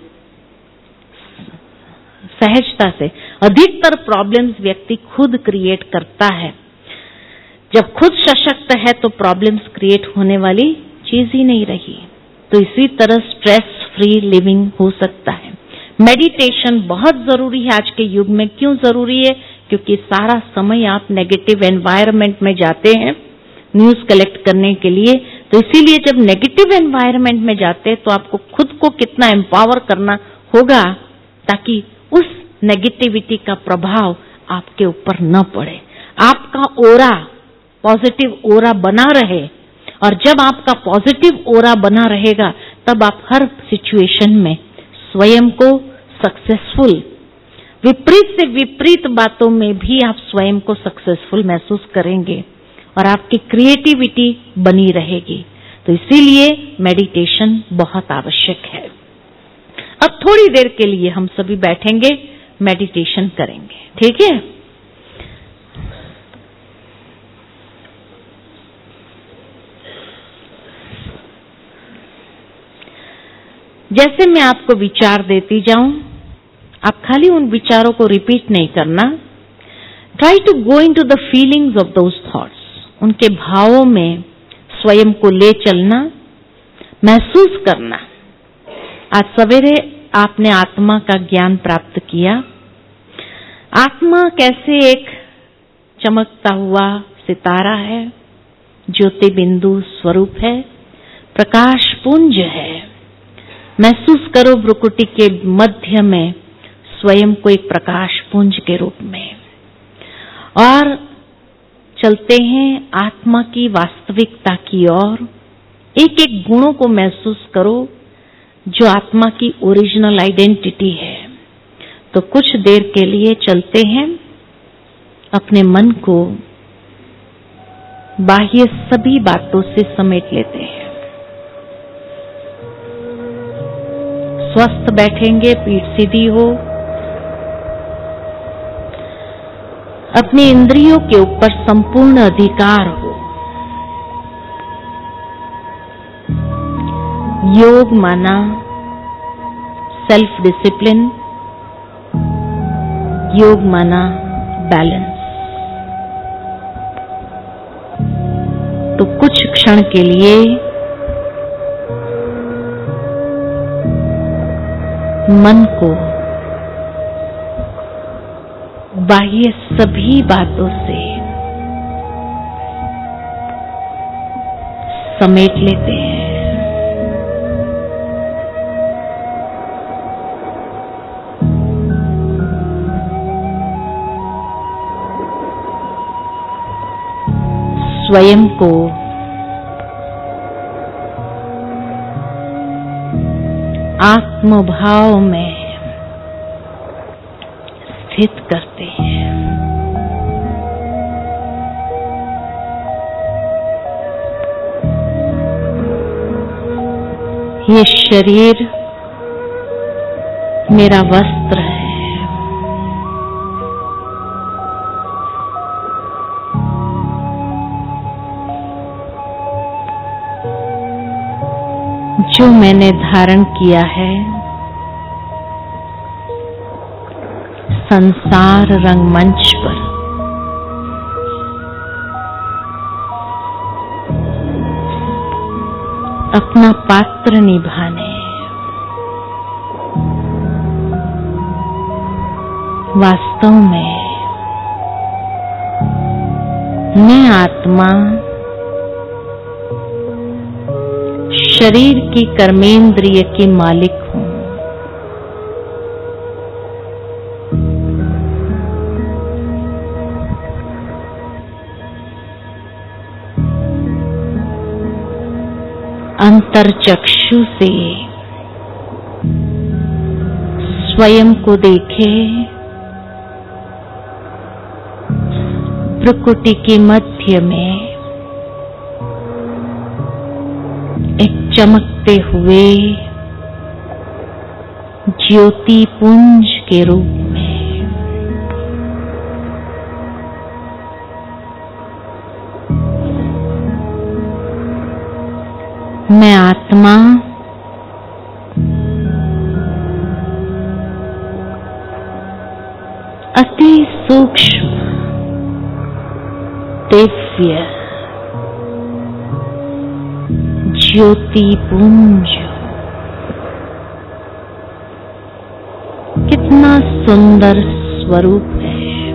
सहजता से, अधिकतर प्रॉब्लम्स व्यक्ति खुद क्रिएट करता है। जब खुद सशक्त है तो प्रॉब्लम्स क्रिएट होने वाली चीज ही नहीं रही। तो इसी तरह स्ट्रेस फ्री लिविंग हो सकता है। मेडिटेशन बहुत जरूरी है आज के युग में। क्यों जरूरी है? क्योंकि सारा समय आप नेगेटिव एनवायरनमेंट में जाते हैं न्यूज कलेक्ट करने के लिए। तो इसीलिए जब नेगेटिव एनवायरनमेंट में जाते हैं तो आपको खुद को कितना एम्पावर करना होगा ताकि उस नेगेटिविटी का प्रभाव आपके ऊपर न पड़े, आपका ओरा पॉजिटिव ओरा बना रहे। और जब आपका पॉजिटिव ओरा बना रहेगा तब आप हर सिचुएशन में स्वयं को सक्सेसफुल, विपरीत से विपरीत बातों में भी आप स्वयं को सक्सेसफुल महसूस करेंगे और आपकी क्रिएटिविटी बनी रहेगी। तो इसीलिए मेडिटेशन बहुत आवश्यक है। अब थोड़ी देर के लिए हम सभी बैठेंगे, मेडिटेशन करेंगे, ठीक है? जैसे मैं आपको विचार देती जाऊं, आप खाली उन विचारों को रिपीट नहीं करना। Try to go into the feelings of those thoughts, उनके भावों में स्वयं को ले चलना, महसूस करना। आज सवेरे आपने आत्मा का ज्ञान प्राप्त किया। आत्मा कैसे एक चमकता हुआ सितारा है, ज्योति बिंदु स्वरूप है, प्रकाश पुंज है। महसूस करो भ्रुकुटी के मध्य में स्वयं को एक प्रकाश पुंज के रूप में। और चलते हैं आत्मा की वास्तविकता की ओर। एक एक गुणों को महसूस करो जो आत्मा की ओरिजिनल आइडेंटिटी है। तो कुछ देर के लिए चलते हैं, अपने मन को बाह्य सभी बातों से समेट लेते हैं। स्वस्थ बैठेंगे, पीठ सीधी हो। अपनी इंद्रियों के ऊपर संपूर्ण अधिकार हो। योग माना सेल्फ डिसिप्लिन, योग माना बैलेंस। तो कुछ क्षण के लिए मन को बाह्य सभी बातों से समेट लेते हैं। स्वयं को आत्मभाव में स्थित करते हैं। ये शरीर मेरा वस्त्र है। जो मैंने धारण किया है संसार रंगमंच पर, अपना पात्र निभाने, वास्तव में मैं आत्मा शरीर की कर्मेंद्रिय की मालिक हूं। अंतर्चक्षु से स्वयं को देखे, भ्रुकुटी के मध्य में एक चमकते हुए ज्योति पुंज के रूप में मैं आत्मा अति सूक्ष्म दिव्य ज्योति पुंज, कितना सुंदर स्वरूप है।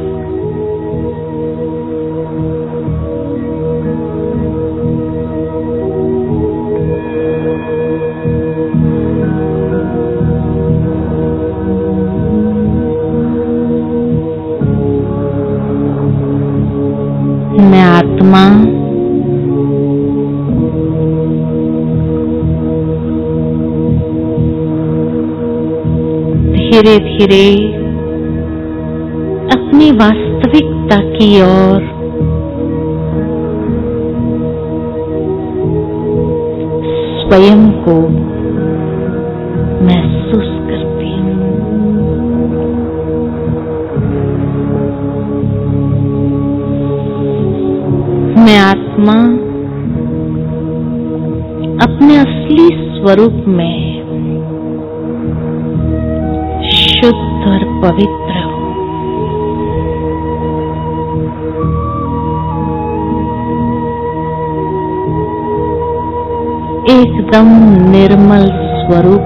मैं आत्मा धीरे धीरे अपनी वास्तविकता की ओर स्वयं को महसूस करती हूँ। मैं आत्मा अपने असली स्वरूप में शुद्ध और पवित्र हूँ। एकदम निर्मल स्वरूप।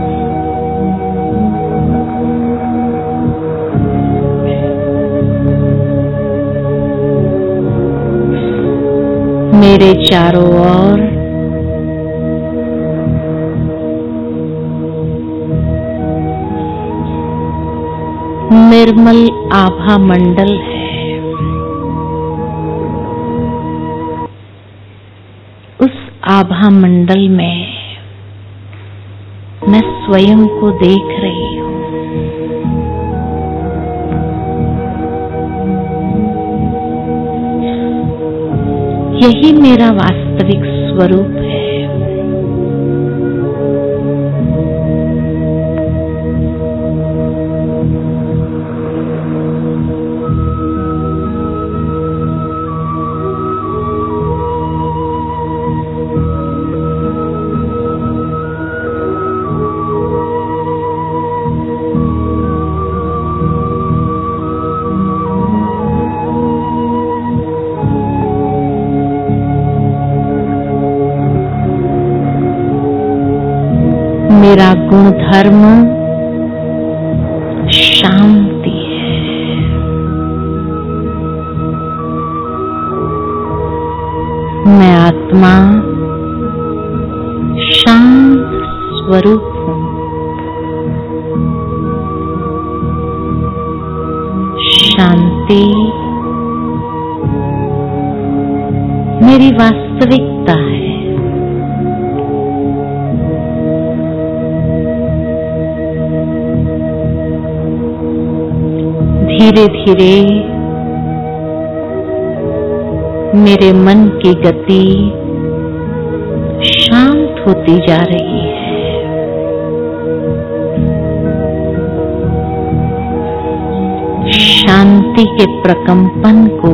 मेरे चारों ओर निर्मल आभा मंडल है। उस आभा मंडल में मैं स्वयं को देख रही हूँ। यही मेरा वास्तविक स्वरूप है। मेरा गुण धर्म शांति है। मैं आत्मा शांत स्वरूप हूँ। शांति मेरी वास्तविकता है। धीरे धीरे मेरे मन की गति शांत होती जा रही है। शांति के प्रकंपन को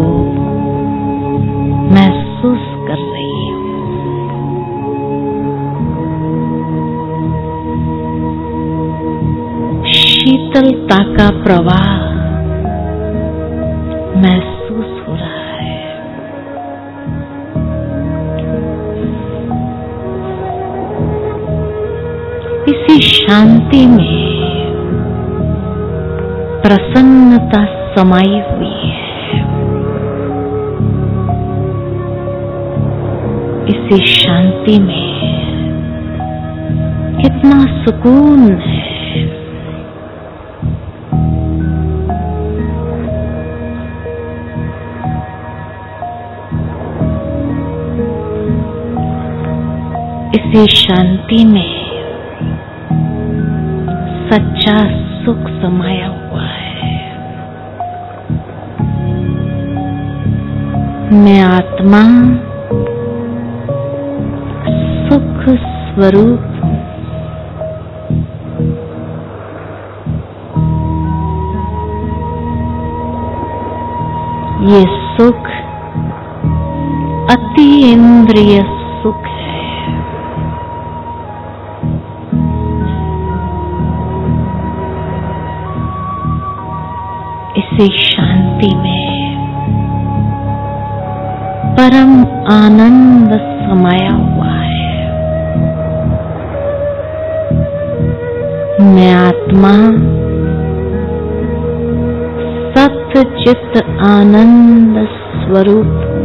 महसूस कर रही हूँ। शीतलता का प्रवाह महसूस हो रहा है। इसी शांति में प्रसन्नता समाई हुई है। इसी शांति में कितना सुकून है। इसी शांति में सच्चा सुख समाया हुआ है। मैं आत्मा सुख स्वरूप हूँ। ये सुख अतीन्द्रिय सुख है। इसी शांति में परम आनंद समाया हुआ है। मैं आत्मा सत्य चित्त आनंद स्वरूप हूँ।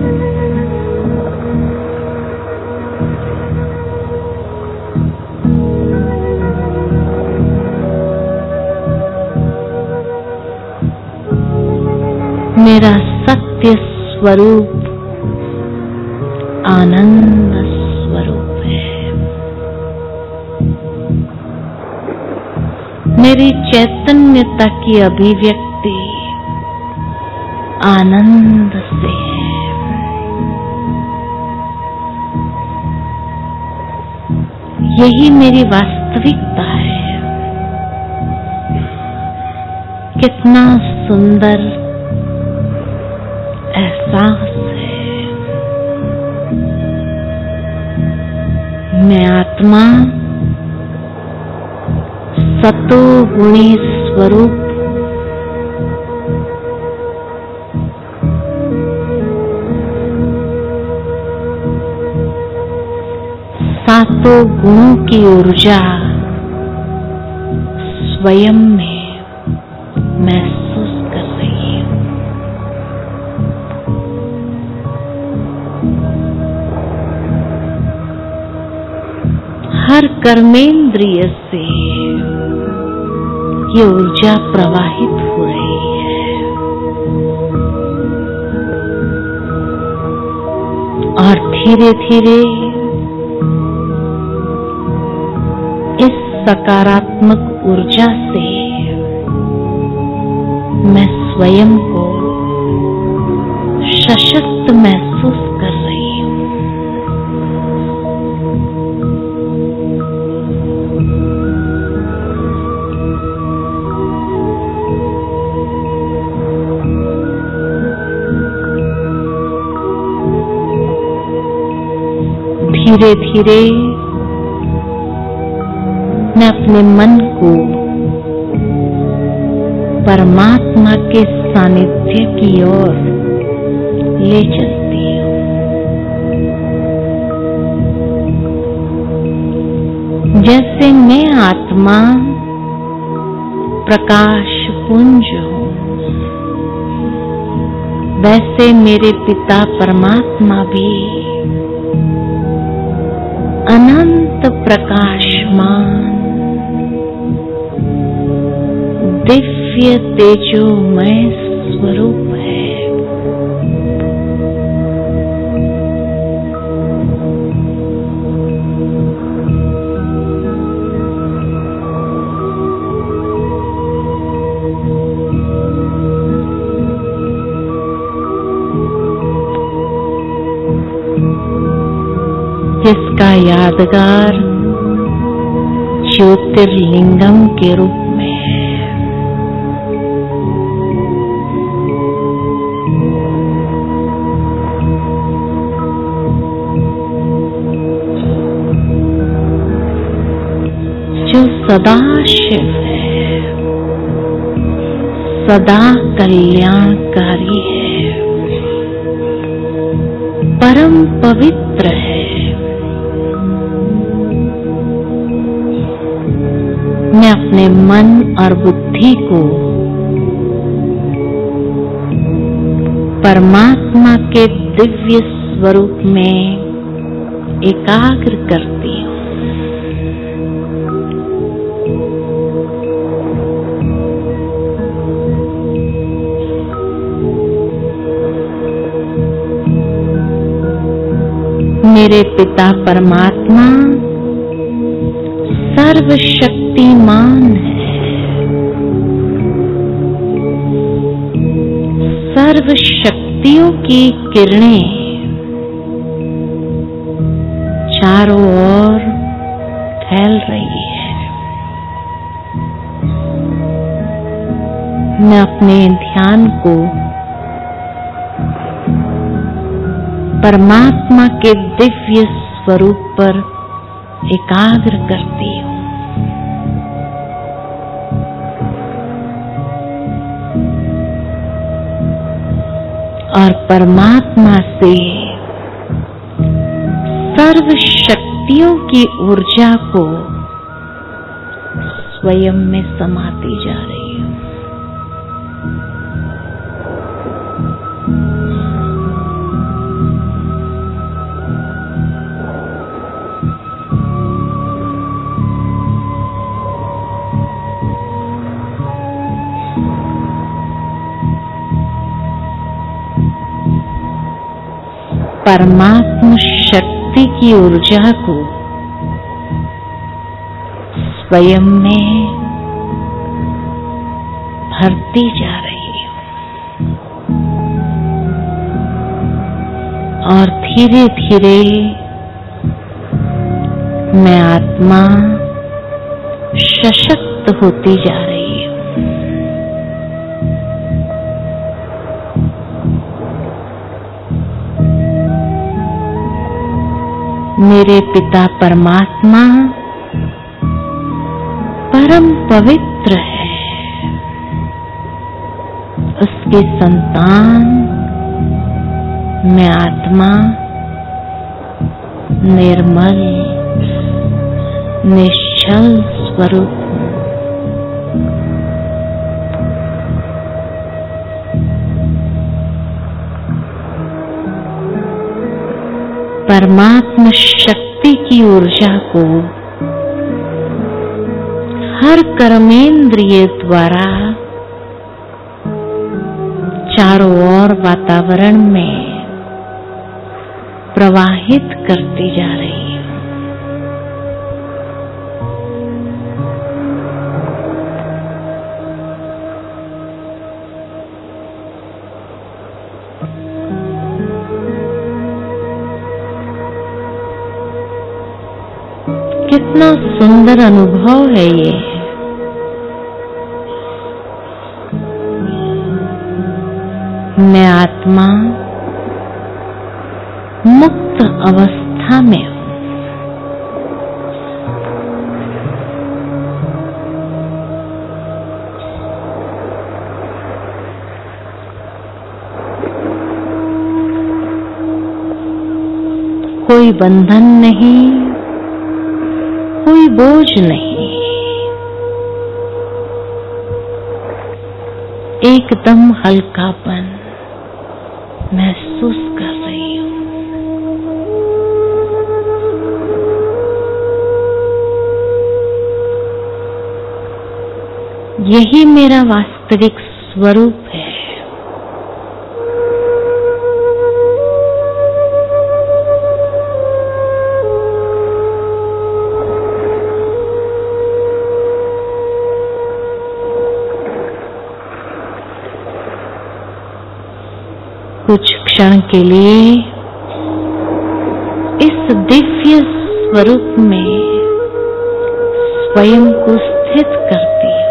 मेरा सत्य स्वरूप आनंद स्वरूप है। मेरी चैतन्यता की अभिव्यक्ति आनंद से है। यही मेरी वास्तविकता है। कितना सुंदर एहसास है। मैं आत्मा सतो गुणी स्वरूप, सातों गुणों की ऊर्जा स्वयं में महसूस कर रही हूँ। हर कर्मेंद्रिय से ये ऊर्जा प्रवाहित हो रही है और धीरे धीरे इस सकारात्मक ऊर्जा से मैं स्वयं को सशक्त महसूस कर रही हूँ। धीरे धीरे मैं अपने मन को परमात्मा के सानिध्य की ओर ले चलती हूँ। जैसे मैं आत्मा प्रकाश पुंज हूँ, वैसे मेरे पिता परमात्मा भी अनंत प्रकाशमान दिव्य तेजोमय स्वरूप है। जिसका यादगार ज्योतिर्लिंगम के रूप में है। जो सदा शिव है, सदा कल्याणकारी है, परम पवित्र है। मैं अपने मन और बुद्धि को परमात्मा के दिव्य स्वरूप में एकाग्र करती हूँ। मेरे पिता परमात्मा सर्वशक्तिमान है, सर्वशक्ति शक्तियों की किरणें चारों ओर फैल रही है। मैं अपने ध्यान को परमात्मा के दिव्य स्वरूप पर एकाग्र करती हूँ और परमात्मा से सर्व शक्तियों की ऊर्जा को स्वयं में समाती जा रही हूँ। परमात्मा शक्ति की ऊर्जा को स्वयं में भरती जा रही हूँ और धीरे धीरे मैं आत्मा सशक्त होती जा रही हूँ। मेरे पिता परमात्मा परम पवित्र है। उसकी संतान मैं आत्मा निर्मल निश्चल स्वरूप हूँ। परमात्मा शक्ति की ऊर्जा को हर कर्मेंद्रिय द्वारा चारों ओर वातावरण में प्रवाहित करती जा रही है। कितना सुंदर अनुभव है ये। मैं आत्मा मुक्त अवस्था में हूँ। कोई बंधन नहीं, कोई बोझ नहीं, एकदम हल्कापन महसूस कर रही हूँ। यही मेरा वास्तविक स्वरूप है। कुछ क्षण के लिए इस दिव्य स्वरूप में स्वयं को स्थित करती हूँ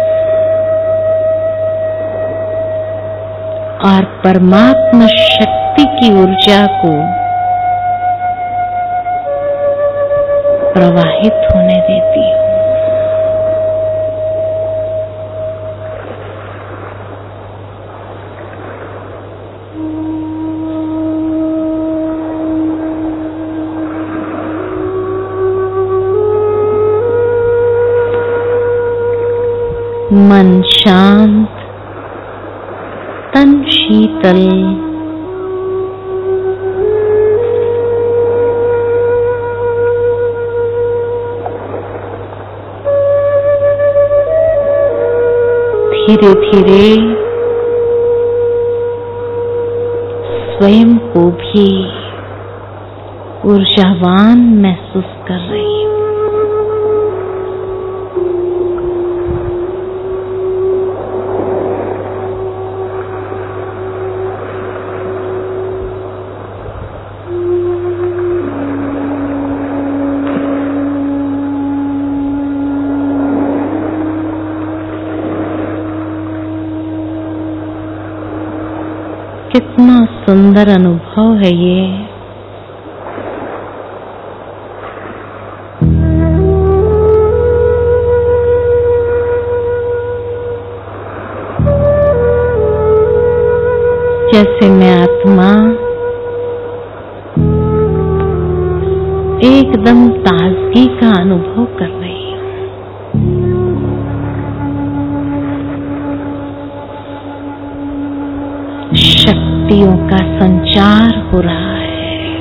और परमात्मा शक्ति की ऊर्जा को प्रवाहित होने देती हूँ। मन शांत, तन शीतल, धीरे धीरे स्वयं को भी ऊर्जावान महसूस कर रही हूँ। कितना सुंदर अनुभव है ये। जैसे मैं आत्मा एकदम ताजगी का अनुभव कर रही हूँ। शक्तियों का संचार हो रहा है।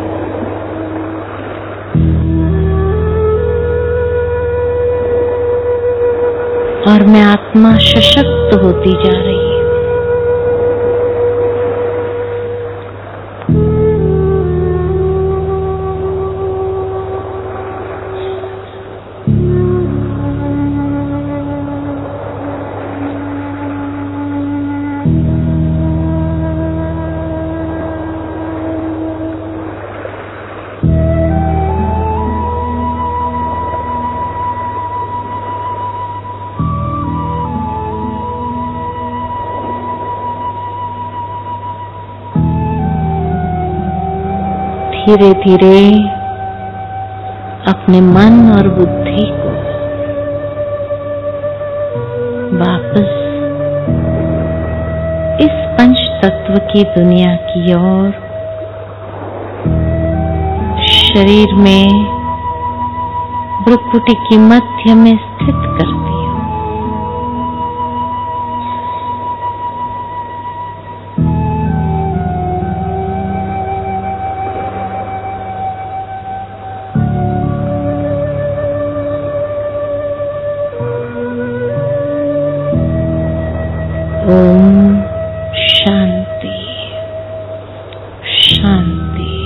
और मैं आत्मा सशक्त होती जा रही हूँ। धीरे धीरे अपने मन और बुद्धि को वापस इस पंच तत्व की दुनिया की ओर शरीर में भ्रुकुटी की मध्य में स्थित करती हूँ। ओम शांति शांति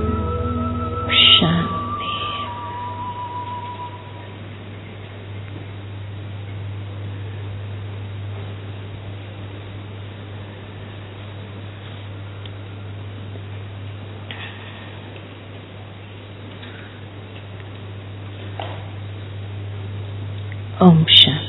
शांति। ओम शांति।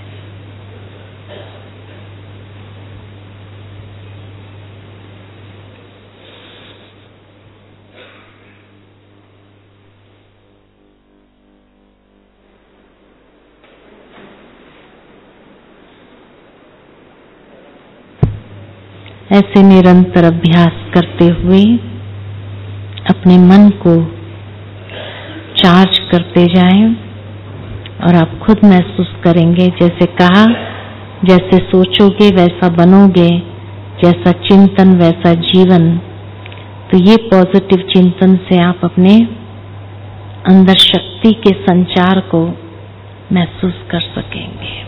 ऐसे निरंतर अभ्यास करते हुए अपने मन को चार्ज करते जाएं और आप खुद महसूस करेंगे, जैसे कहा, जैसे सोचोगे वैसा बनोगे, जैसा चिंतन वैसा जीवन। तो ये पॉजिटिव चिंतन से आप अपने अंदर शक्ति के संचार को महसूस कर सकेंगे।